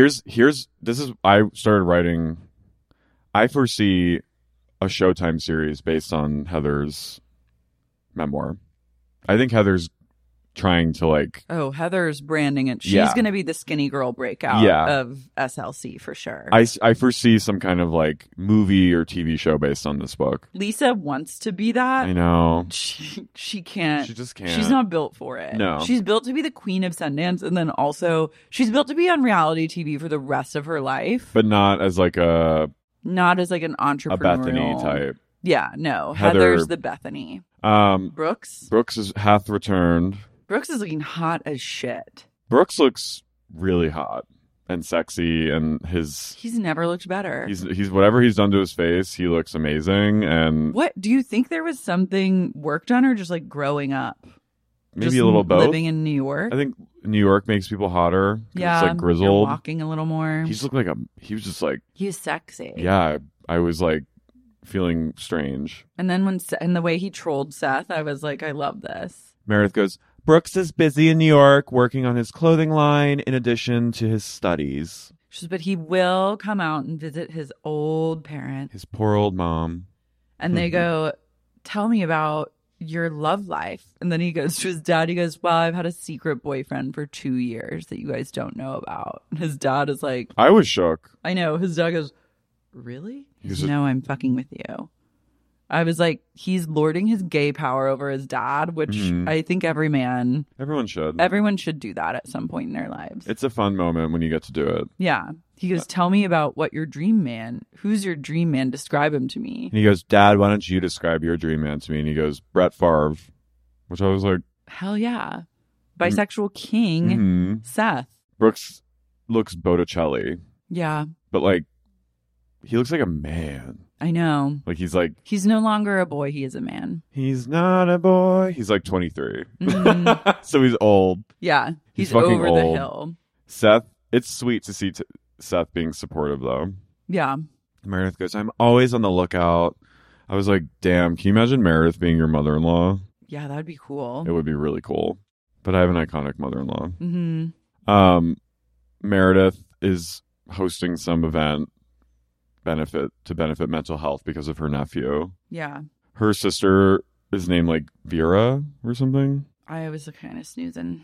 I started writing. I foresee a Showtime series based on Heather's memoir. I think Heather's trying to like... Oh, Heather's branding it. She's going to be the skinny girl breakout of SLC for sure. I foresee some kind of like movie or TV show based on this book. Lisa wants to be that. I know. She can't. She just can't. She's not built for it. No. She's built to be the queen of Sundance, and then also she's built to be on reality TV for the rest of her life. But not as like an entrepreneurial. A Bethany type. Yeah, no. Heather's the Bethany. Brooks hath returned. Brooks is looking hot as shit. Brooks looks really hot and sexy, and he's never looked better. He's whatever he's done to his face, he looks amazing. And what do you think there was something work done or just like growing up? Maybe just a little both. Living in New York. I think New York makes people hotter. Yeah, it's like grizzled. You're walking a little more. He was just like he was sexy. Yeah, I was like feeling strange. And then and the way he trolled Seth, I was like, I love this. Meredith goes, Brooks is busy in New York working on his clothing line in addition to his studies. But he will come out and visit his old parent. His poor old mom. And they go, tell me about your love life. And then he goes to his dad. He goes, well, I've had a secret boyfriend for 2 years that you guys don't know about. And his dad is like... I was shook. I know. His dad goes, really? No, I'm fucking with you. I was like, he's lording his gay power over his dad, which I think everyone should do that at some point in their lives. It's a fun moment when you get to do it. Yeah. He goes, tell me about what your dream man, who's your dream man? Describe him to me. And he goes, Dad, why don't you describe your dream man to me? And he goes, Brett Favre, which I was like, hell yeah. Bisexual king, Seth. Brooks looks Botticelli. Yeah. But like, he looks like a man. I know. Like he's no longer a boy. He is a man. He's not a boy. He's like 23. So he's old. Yeah. He's fucking over old. the hill. Seth, it's sweet to see Seth being supportive though. Yeah. Meredith goes, I'm always on the lookout. I was like, damn, can you imagine Meredith being your mother-in-law? Yeah, that would be cool. It would be really cool. But I have an iconic mother-in-law. Mm-hmm. Meredith is hosting some event to benefit mental health because of her nephew. Yeah. Her sister is named like Vera or something. I was kind of snoozing.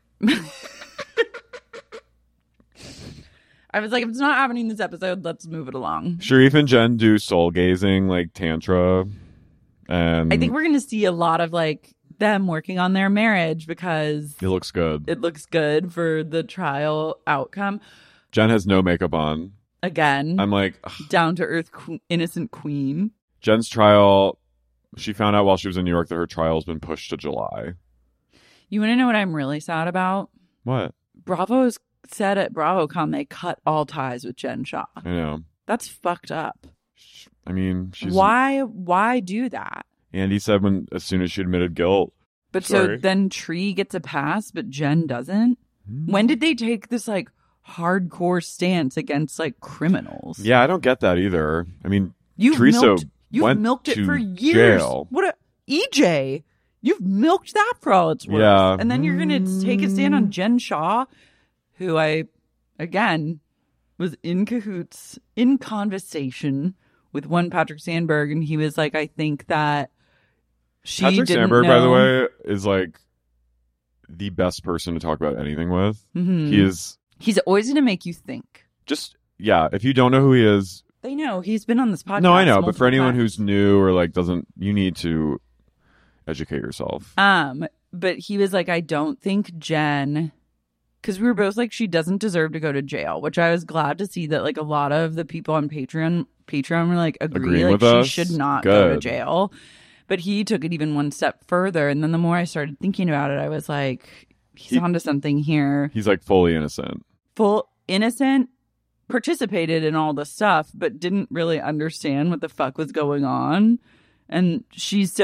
I was like, if it's not happening this episode, let's move it along. Sharif and Jen do soul gazing like tantra. And I think we're going to see a lot of like them working on their marriage because it looks good. It looks good for the trial outcome. Jen has no makeup on. Again, I'm like, down to earth, innocent queen. Jen's trial, she found out while she was in New York that her trial has been pushed to July. You want to know what I'm really sad about? What? Bravo's said at BravoCon they cut all ties with Jen Shah. I know. That's fucked up. I mean, she's... Why do that? Andy said as soon as she admitted guilt. But Sorry. so then Tree gets a pass, but Jen doesn't? When did they take this, like, hardcore stance against, like, criminals? Yeah, I don't get that either. I mean, You've Teresa milked it to for years. jail. EJ, you've milked that for all it's worth. Yeah. And then you're going to take a stand on Jen Shah, who again, was in cahoots, in conversation with one Patrick Sandberg. And he was like, I think that she Patrick didn't Sandberg, know. by the way, is like the best person to talk about anything with. Mm-hmm. He's always going to make you think. Just, yeah, if you don't know who he is. They know. He's been on this podcast. No, I know. But for anyone times. who's new or like doesn't, you need to educate yourself. But he was like, I don't think Jen, because we were both like, she doesn't deserve to go to jail, which I was glad to see that like a lot of the people on Patreon were like, agree, like with she us? should not Good. go to jail. But he took it even one step further. And then the more I started thinking about it, I was like, he's onto something here. He's like fully innocent. Full innocent, participated in all the stuff, but didn't really understand what the fuck was going on. And she's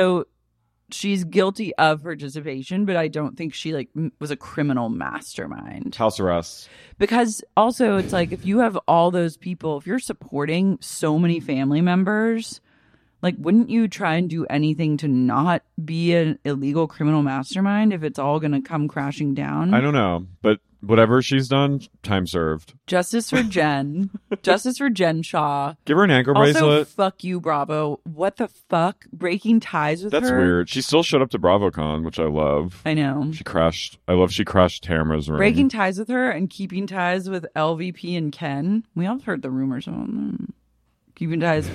guilty of participation, but I don't think she like was a criminal mastermind. House arrest. Because also it's like if you have all those people, if you're supporting so many family members, like wouldn't you try and do anything to not be an illegal criminal mastermind if it's all going to come crashing down? I don't know, but whatever she's done, time served. Justice for Jen. Justice for Jen Shah. Give her an ankle Also, bracelet. fuck you, Bravo. What the fuck? Breaking ties with her? That's weird. She still showed up to BravoCon, which I love. I know. She crashed Tamara's room. Breaking ties with her and keeping ties with LVP and Ken. We all heard the rumors on them. Keeping ties.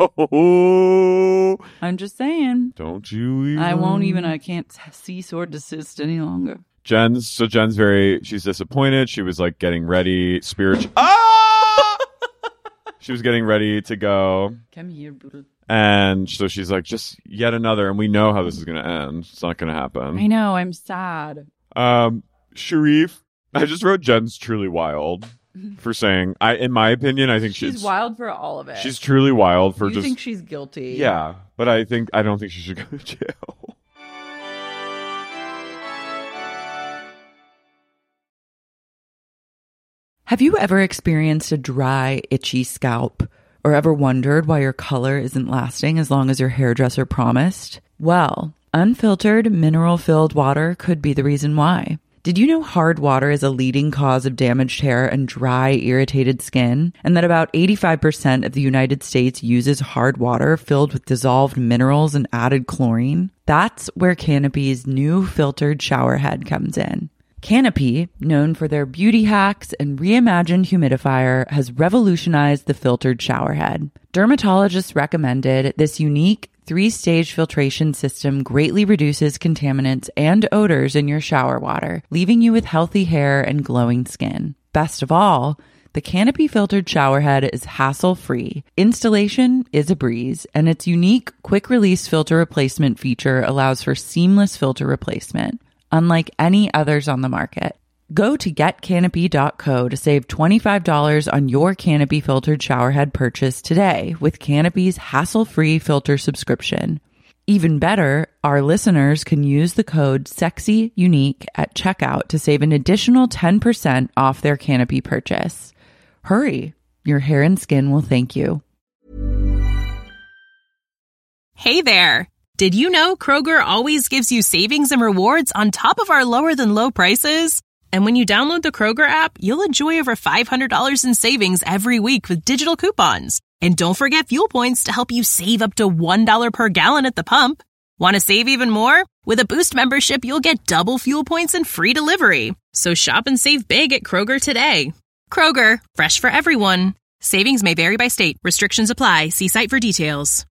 Oh, I'm just saying. don't you even. I can't cease or desist any longer. Jen's she's disappointed. She was like getting ready, spiritual. She was getting ready to go. Come here, Buddha. And so she's like, just yet another. And we know how this is going to end. It's not going to happen. I know. I'm sad. Sharif, I just wrote Jen's truly wild for saying, in my opinion, I think she's wild for all of it. She's truly wild for you think she's guilty. Yeah. But I don't think she should go to jail. Have you ever experienced a dry, itchy scalp? Or ever wondered why your color isn't lasting as long as your hairdresser promised? Well, unfiltered, mineral-filled water could be the reason why. Did you know hard water is a leading cause of damaged hair and dry, irritated skin? And that about 85% of the United States uses hard water filled with dissolved minerals and added chlorine? That's where Canopy's new filtered shower head comes in. Canopy, known for their beauty hacks and reimagined humidifier, has revolutionized the filtered showerhead. Dermatologists recommended this unique 3-stage filtration system greatly reduces contaminants and odors in your shower water, leaving you with healthy hair and glowing skin. Best of all, the Canopy filtered showerhead is hassle-free. Installation is a breeze, and its unique quick-release filter replacement feature allows for seamless filter replacement, unlike any others on the market. Go to getcanopy.co to save $25 on your Canopy filtered showerhead purchase today with Canopy's hassle-free filter subscription. Even better, our listeners can use the code SEXYUNIQUE at checkout to save an additional 10% off their Canopy purchase. Hurry, your hair and skin will thank you. Hey there! Did you know Kroger always gives you savings and rewards on top of our lower-than-low prices? And when you download the Kroger app, you'll enjoy over $500 in savings every week with digital coupons. And don't forget fuel points to help you save up to $1 per gallon at the pump. Want to save even more? With a Boost membership, you'll get double fuel points and free delivery. So shop and save big at Kroger today. Kroger, fresh for everyone. Savings may vary by state. Restrictions apply. See site for details.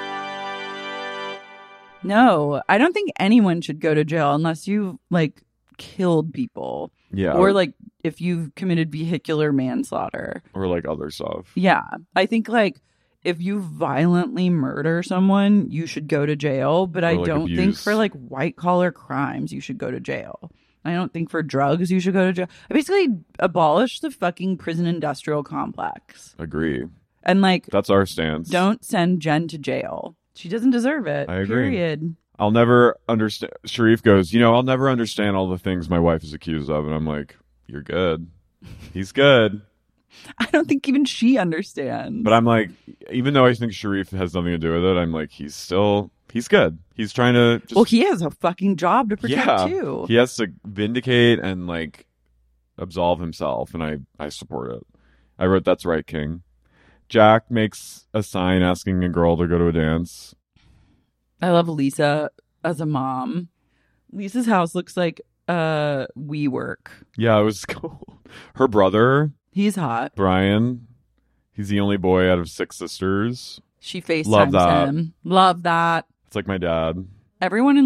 No, I don't think anyone should go to jail unless you like killed people. Yeah. Or like if you've committed vehicular manslaughter. Or like other stuff. Yeah. I think like if you violently murder someone, you should go to jail. But I like don't think abuse. for like white collar crimes, you should go to jail. I don't think for drugs, you should go to jail. I basically abolished the fucking prison industrial complex. Agree. And like, That's our stance. don't send Jen to jail. She doesn't deserve it. I agree. Period. I'll never understand. Sharif goes, I'll never understand all the things my wife is accused of. And I'm like, you're good. He's good. I don't think even she understands. But I'm like, even though I think Sharif has nothing to do with it, I'm like, he's good. He's trying to just... Well, he has a fucking job to protect yeah, too. He has to vindicate and like absolve himself. And I support it. I wrote, that's right, King. Jack makes a sign asking a girl to go to a dance. I love Lisa as a mom. Lisa's house looks like WeWork. Yeah, it was cool. Her brother, He's hot. Brian, he's the only boy out of 6 sisters. She FaceTimes Love that. him. Love that. It's like my dad. Every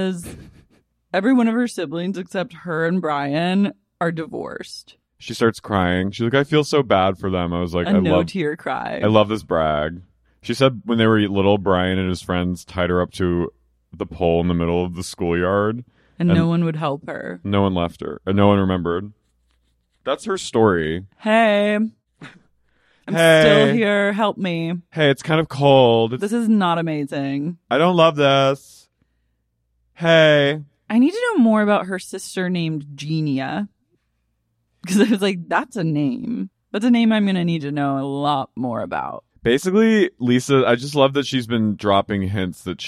one of her siblings except her and Brian are divorced. She starts crying. She's like, I feel so bad for them. I was like, Tear cry. I love this brag. She said when they were little, Brian and his friends tied her up to the pole in the middle of the schoolyard. And no one would help her. No one left her. And no one remembered. That's her story. Hey. I'm still here. Help me. Hey, it's kind of cold. This is not amazing. I don't love this. Hey. I need to know more about her sister named Genia. Because I was like, that's a name. That's a name I'm going to need to know a lot more about. Basically, Lisa, I just love that she's been dropping hints that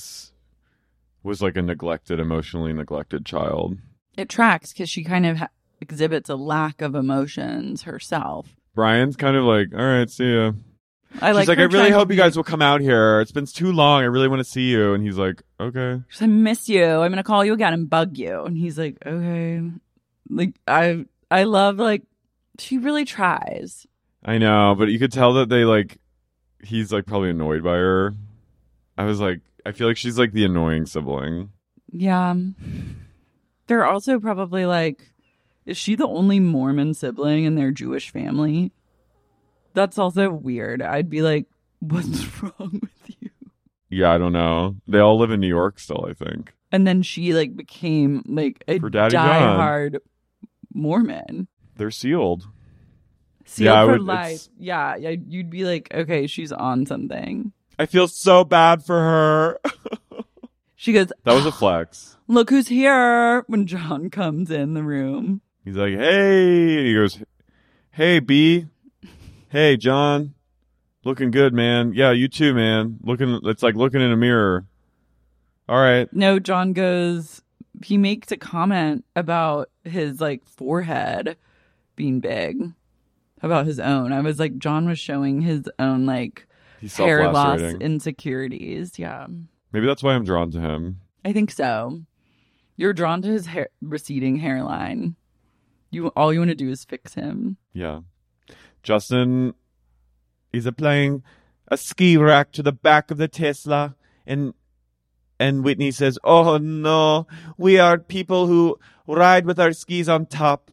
was like a emotionally neglected child. It tracks because she kind of exhibits a lack of emotions herself. Brian's kind of like, all right, see ya. She's like, I really hope you guys will come out here. It's been too long. I really want to see you. And he's like, okay. She's like, I miss you. I'm going to call you again and bug you. And he's like, okay. Like, I love, like, she really tries. I know, but you could tell that he's like probably annoyed by her. I was like, I feel like she's like the annoying sibling. Yeah. They're also probably like, is she the only Mormon sibling in their Jewish family? That's also weird. I'd be like, what's wrong with you? Yeah, I don't know. They all live in New York still, I think. And then she like became like a For Daddy John. diehard Mormon. They're sealed. Sealed for life. Yeah, you'd be like, okay, she's on something. I feel so bad for her. She goes, that was a flex. Look who's here when John comes in the room. He's like, hey. And he goes, hey, B. Hey, John. Looking good, man. Yeah, you too, man. It's like looking in a mirror. All right. No, John goes, he makes a comment about his like forehead being big, about his own. I was like, John was showing his own like hair loss insecurities. Yeah. Maybe that's why I'm drawn to him. I think so. You're drawn to his receding hairline. All you want to do is fix him. Yeah. Justin is applying a ski rack to the back of the Tesla, and Whitney says, oh no, we are people who ride with our skis on top.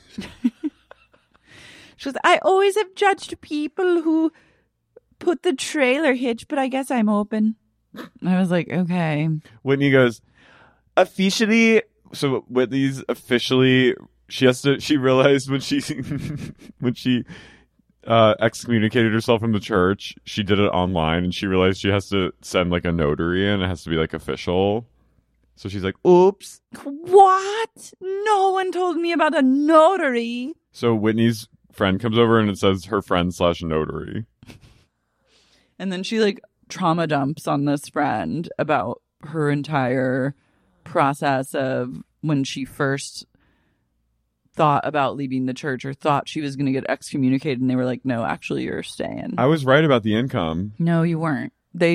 She goes, I always have judged people who put the trailer hitch, but I guess I'm open. I was like, okay. Whitney goes, officially, so Whitney's officially, she realized when she excommunicated herself from the church, she did it online, and she realized she has to send like a notary, and it has to be like official. So she's like, oops. What? No one told me about a notary. So Whitney's friend comes over and it says her friend / notary. And then she like trauma dumps on this friend about her entire process of when she first thought about leaving the church or thought she was going to get excommunicated, and they were like, no, actually you're staying. I was right about the income. No, you weren't. They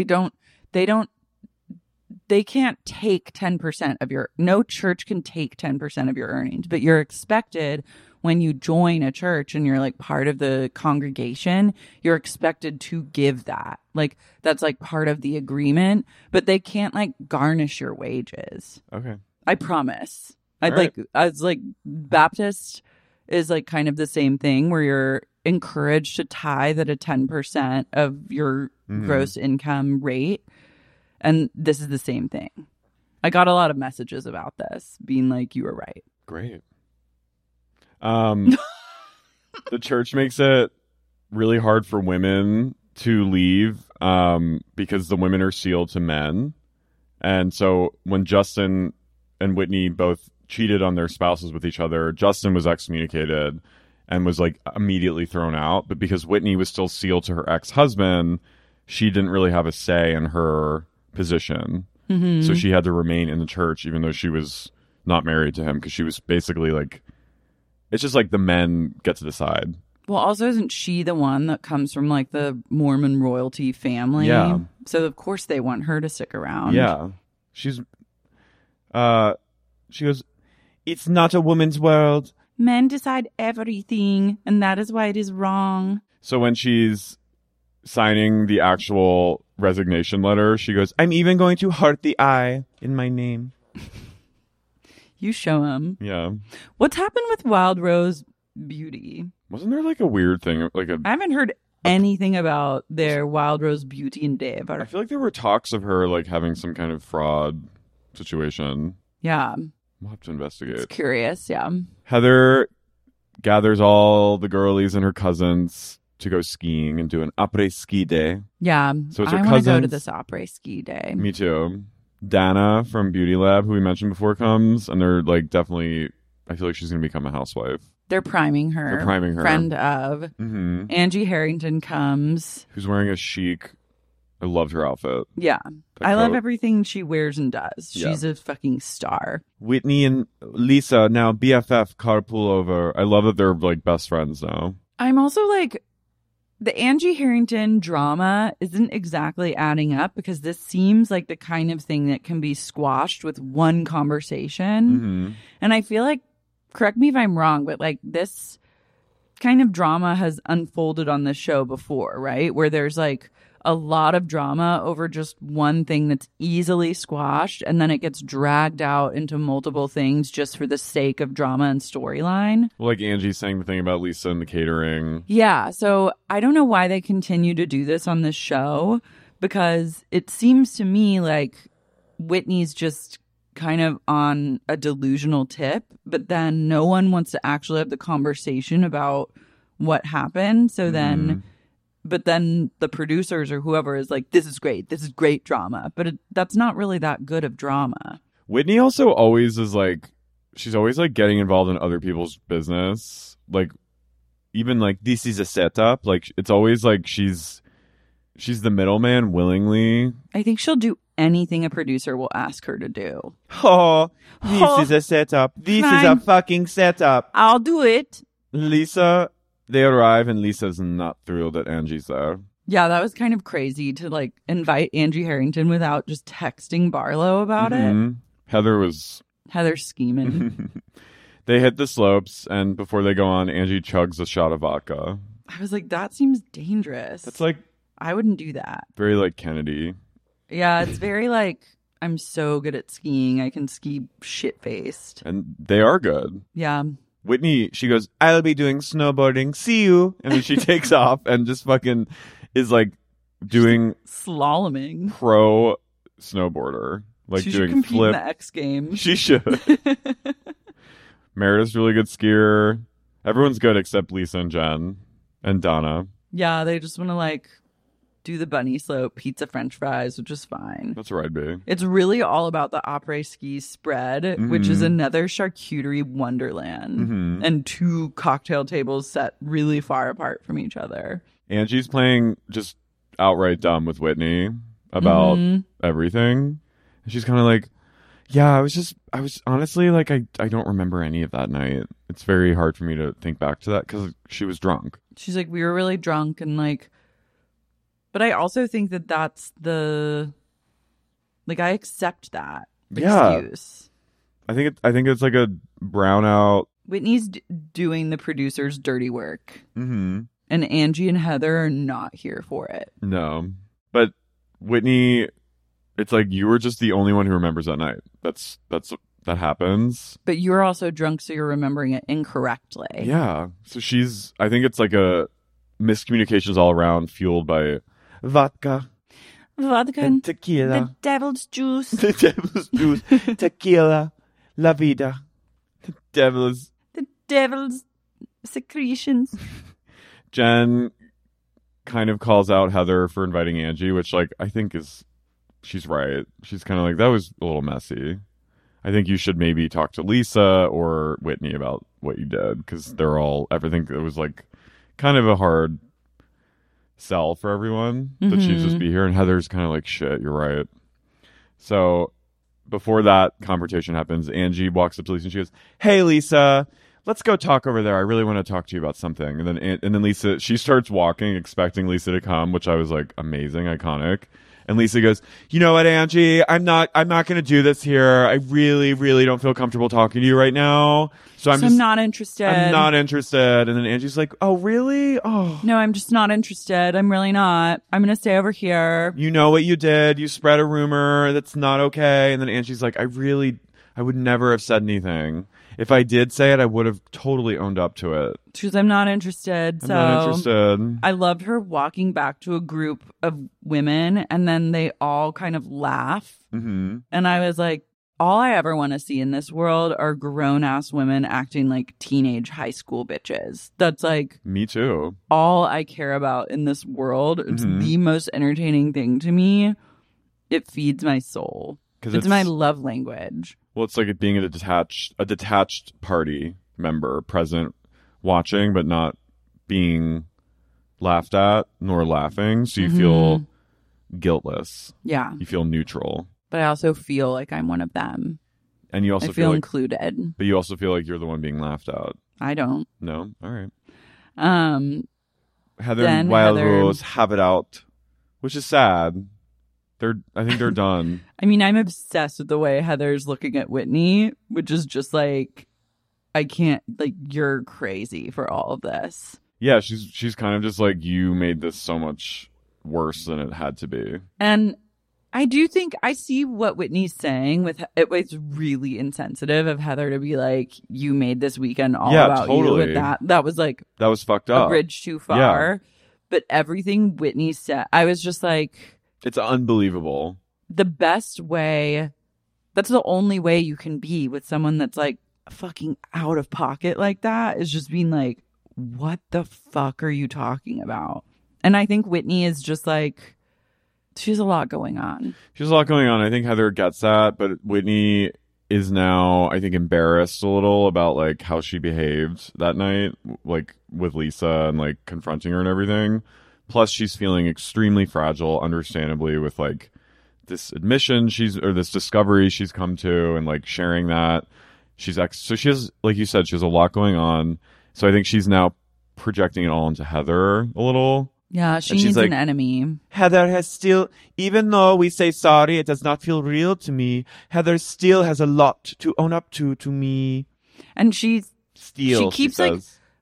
can't take 10% of no church can take 10% of your earnings, but you're expected when you join a church and you're like part of the congregation, you're expected to give that. Like that's like part of the agreement, but they can't like garnish your wages. Okay. I promise. I was like, Baptist is like kind of the same thing where you're encouraged to tithe at a 10% of your gross income rate. And this is the same thing. I got a lot of messages about this being like, you were right. Great. The church makes it really hard for women to leave because the women are sealed to men. And so when Justin and Whitney both cheated on their spouses with each other, Justin was excommunicated and was like immediately thrown out. But because Whitney was still sealed to her ex-husband, she didn't really have a say in her position. So she had to remain in the church even though she was not married to him, because she was basically like, it's just like the men get to decide. Well, also, isn't she the one that comes from like the Mormon royalty family? Yeah. So of course they want her to stick around. Yeah. She goes, it's not a woman's world. Men decide everything, and that is why it is wrong. So when she's signing the actual resignation letter, she goes, I'm even going to heart the I in my name. You show him. Yeah. What's happened with Wild Rose Beauty? Wasn't there like a weird thing? I haven't heard anything about their Wild Rose Beauty endeavor. I feel like there were talks of her like having some kind of fraud situation. Yeah. We'll have to investigate. It's curious, yeah. Heather gathers all the girlies and her cousins to go skiing and do an après-ski day. Yeah. So it's her I want to cousins. go to this après-ski day. Me too. Dana from Beauty Lab, who we mentioned before, comes, and they're like definitely, I feel like she's going to become a housewife. They're priming her. Friend of. Mm-hmm. Angie Harrington comes. Who's wearing a chic, I loved her outfit. Yeah. That I love coat. everything she wears and does. Yeah. She's a fucking star. Whitney and Lisa, now BFF, carpool over. I love that they're like best friends now. I'm also like, the Angie Harrington drama isn't exactly adding up, because this seems like the kind of thing that can be squashed with one conversation. Mm-hmm. And I feel like, correct me if I'm wrong, but like this kind of drama has unfolded on this show before, right? Where there's like a lot of drama over just one thing that's easily squashed, and then it gets dragged out into multiple things just for the sake of drama and storyline. Well, like Angie saying the thing about Lisa and the catering. Yeah, so I don't know why they continue to do this on this show, because it seems to me like Whitney's just kind of on a delusional tip, but then no one wants to actually have the conversation about what happened. So then... But then the producers or whoever is like, this is great drama. But that's not really that good of drama. Whitney also always is like, she's always like getting involved in other people's business. Like, even like, this is a setup. Like, it's always like she's the middleman willingly. I think she'll do anything a producer will ask her to do. Oh, this is a setup. This is a fucking setup. I'll do it. Lisa... They arrive and Lisa's not thrilled that Angie's there. Yeah, that was kind of crazy to like invite Angie Harrington without just texting Barlow about it. Heather scheming. They hit the slopes, and before they go on, Angie chugs a shot of vodka. I was like, that seems dangerous. That's like... I wouldn't do that. Very like Kennedy. Yeah, it's very like, I'm so good at skiing. I can ski shit-faced. And they are good. Yeah. Whitney, she goes, I'll be doing snowboarding. See you. And then she takes off and just fucking is like doing slaloming. Pro snowboarder. Like she doing should compete flip. in the X Games. She should. Meredith's really good skier. Everyone's good except Lisa and Jen and Donna. Yeah, they just want to like do the bunny slope, pizza, french fries, which is fine. That's where I'd be. It's really all about the après-ski spread, which is another charcuterie wonderland. And two cocktail tables set really far apart from each other. Angie's playing just outright dumb with Whitney about everything. And she's kind of like, yeah, I was honestly like, I don't remember any of that night. It's very hard for me to think back to that because she was drunk. She's like, we were really drunk and like, but I also think that that's the, like, I accept that excuse. I think it's like a brownout. Whitney's doing the producer's dirty work. Mm-hmm. And Angie and Heather are not here for it. No. But Whitney, it's like you were just the only one who remembers that night. That's that happens. But you're also drunk, so you're remembering it incorrectly. Yeah. So I think it's like a miscommunications all around, fueled by vodka and tequila. The devil's juice. The devil's juice. Tequila. La vida. The devil's secretions. Jen kind of calls out Heather for inviting Angie, which, like, I think she's right. She's kind of like, that was a little messy. I think you should maybe talk to Lisa or Whitney about what you did, because everything it was like kind of a hard sell for everyone that she'd just be here. And Heather's kind of like, shit, you're right. So before that confrontation happens, Angie walks up to Lisa and she goes, hey, Lisa, let's go talk over there. I really want to talk to you about something. And then Lisa, she starts walking, expecting Lisa to come, which I was like, amazing, iconic. And Lisa goes, you know what, Angie, I'm not going to do this here. I really, really don't feel comfortable talking to you right now. So I'm not interested. I'm not interested. And then Angie's like, oh, really? Oh, no, I'm just not interested. I'm really not. I'm going to stay over here. You know what you did. You spread a rumor that's not okay. And then Angie's like, I would never have said anything. If I did say it, I would have totally owned up to it. She goes, I'm not interested. I'm not interested. I loved her walking back to a group of women, and then they all kind of laugh. Mm-hmm. And I was like, all I ever want to see in this world are grown-ass women acting like teenage high school bitches. That's like... Me too. All I care about in this world. It's the most entertaining thing to me. It feeds my soul. It's my love language. Well, it's like it being a detached party member, present, watching, but not being laughed at nor laughing. So you feel guiltless. Yeah. You feel neutral. But I also feel like I'm one of them. And you also I feel included. But you also feel like you're the one being laughed at. I don't. No? All right. Heather and Wild Rose have it out, which is sad. I think they're done. I mean, I'm obsessed with the way Heather's looking at Whitney, which is just like, I can't, like, you're crazy for all of this. Yeah, she's kind of just like, you made this so much worse than it had to be. And I do think I see what Whitney's saying with it was really insensitive of Heather to be like, you made this weekend all about you with that. That was like, that was fucked up. A bridge too far. Yeah. But everything Whitney said, I was just like, it's unbelievable. The best way, that's the only way you can be with someone that's like fucking out of pocket like that, is just being like, what the fuck are you talking about? And I think Whitney is just like, she has a lot going on. She has a lot going on. I think Heather gets that, but Whitney is now, I think, embarrassed a little about like how she behaved that night, like with Lisa and like confronting her and everything. Plus, she's feeling extremely fragile, understandably, with like this admission or this discovery she's come to, and like sharing that. So she has, like you said, she has a lot going on. So I think she's now projecting it all into Heather a little. Yeah, she needs like, an enemy. Heather has still, even though we say sorry, it does not feel real to me. Heather still has a lot to own up to me. And she keeps like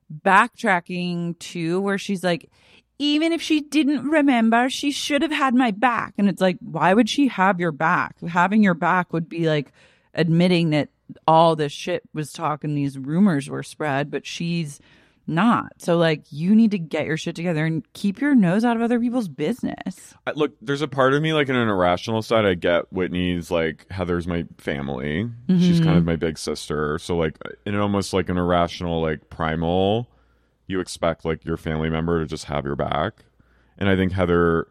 backtracking too, where she's like, even if she didn't remember, she should have had my back. And it's like, why would she have your back? Having your back would be like admitting that all this shit was talking, these rumors were spread, but she's not. So like, you need to get your shit together and keep your nose out of other people's business. Look, there's a part of me, like in an irrational side, I get Whitney's like, Heather's my family. She's kind of my big sister. So like, in almost like an irrational, like primal, you expect like your family member to just have your back. And I think Heather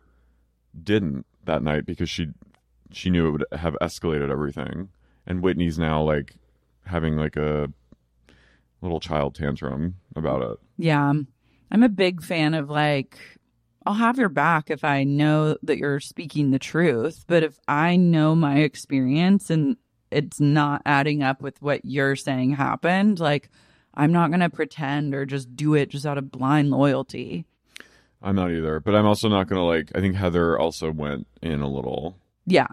didn't that night because she knew it would have escalated everything. And Whitney's now like having like a little child tantrum about it. Yeah. I'm a big fan of like, I'll have your back if I know that you're speaking the truth. But if I know my experience and it's not adding up with what you're saying happened, like, I'm not going to pretend or just do it just out of blind loyalty. I'm not either. But I'm also not going to like, I think Heather also went in a little. Yeah.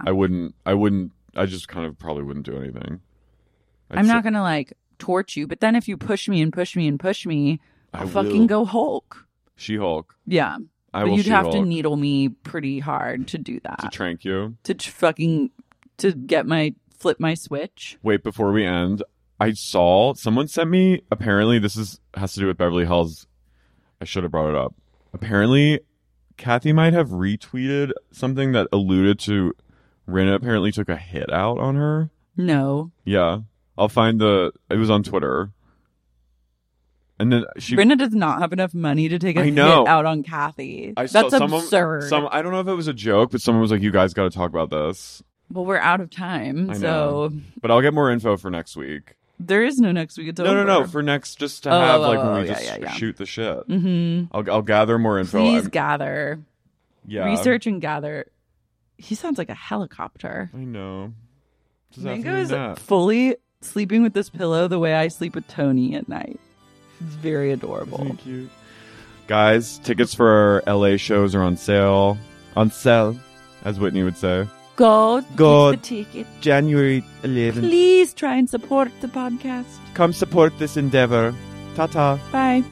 I just kind of probably wouldn't do anything. I'm not going to like torch you. But then if you push me and push me and push me, I'll fucking go Hulk. She-Hulk. Yeah. But you'd have to needle me pretty hard to do that. To trank you? To get my flip my switch. Wait, before we end, I saw someone sent me, apparently has to do with Beverly Hills. I should have brought it up. Apparently, Kathy might have retweeted something that alluded to Rinna apparently took a hit out on her. No. Yeah. I'll find it was on Twitter. And then Rinna does not have enough money to take a hit out on Kathy. That's absurd. I don't know if it was a joke, but someone was like, you guys got to talk about this. Well, we're out of time, I know. So. But I'll get more info for next week. There is no next week. It's over. No. For next, just to have when we shoot the shit. Mm-hmm. I'll gather more info. Please gather. Yeah. Research and gather. He sounds like a helicopter. I know. Mango is fully sleeping with this pillow the way I sleep with Tony at night. It's very adorable. Thank you. Guys, tickets for our LA shows are on sale. On sale, as Whitney would say. Go get the ticket. January 11th. Please try and support the podcast. Come support this endeavor. Ta-ta. Bye.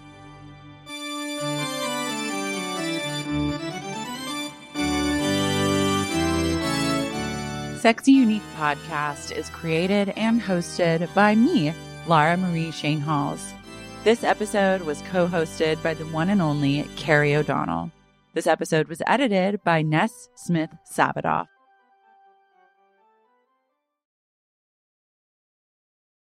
Sexy Unique Podcast is created and hosted by me, Lara Marie Shane Halls. This episode was co-hosted by the one and only Carrie O'Donnell. This episode was edited by Ness Smith Savadoff.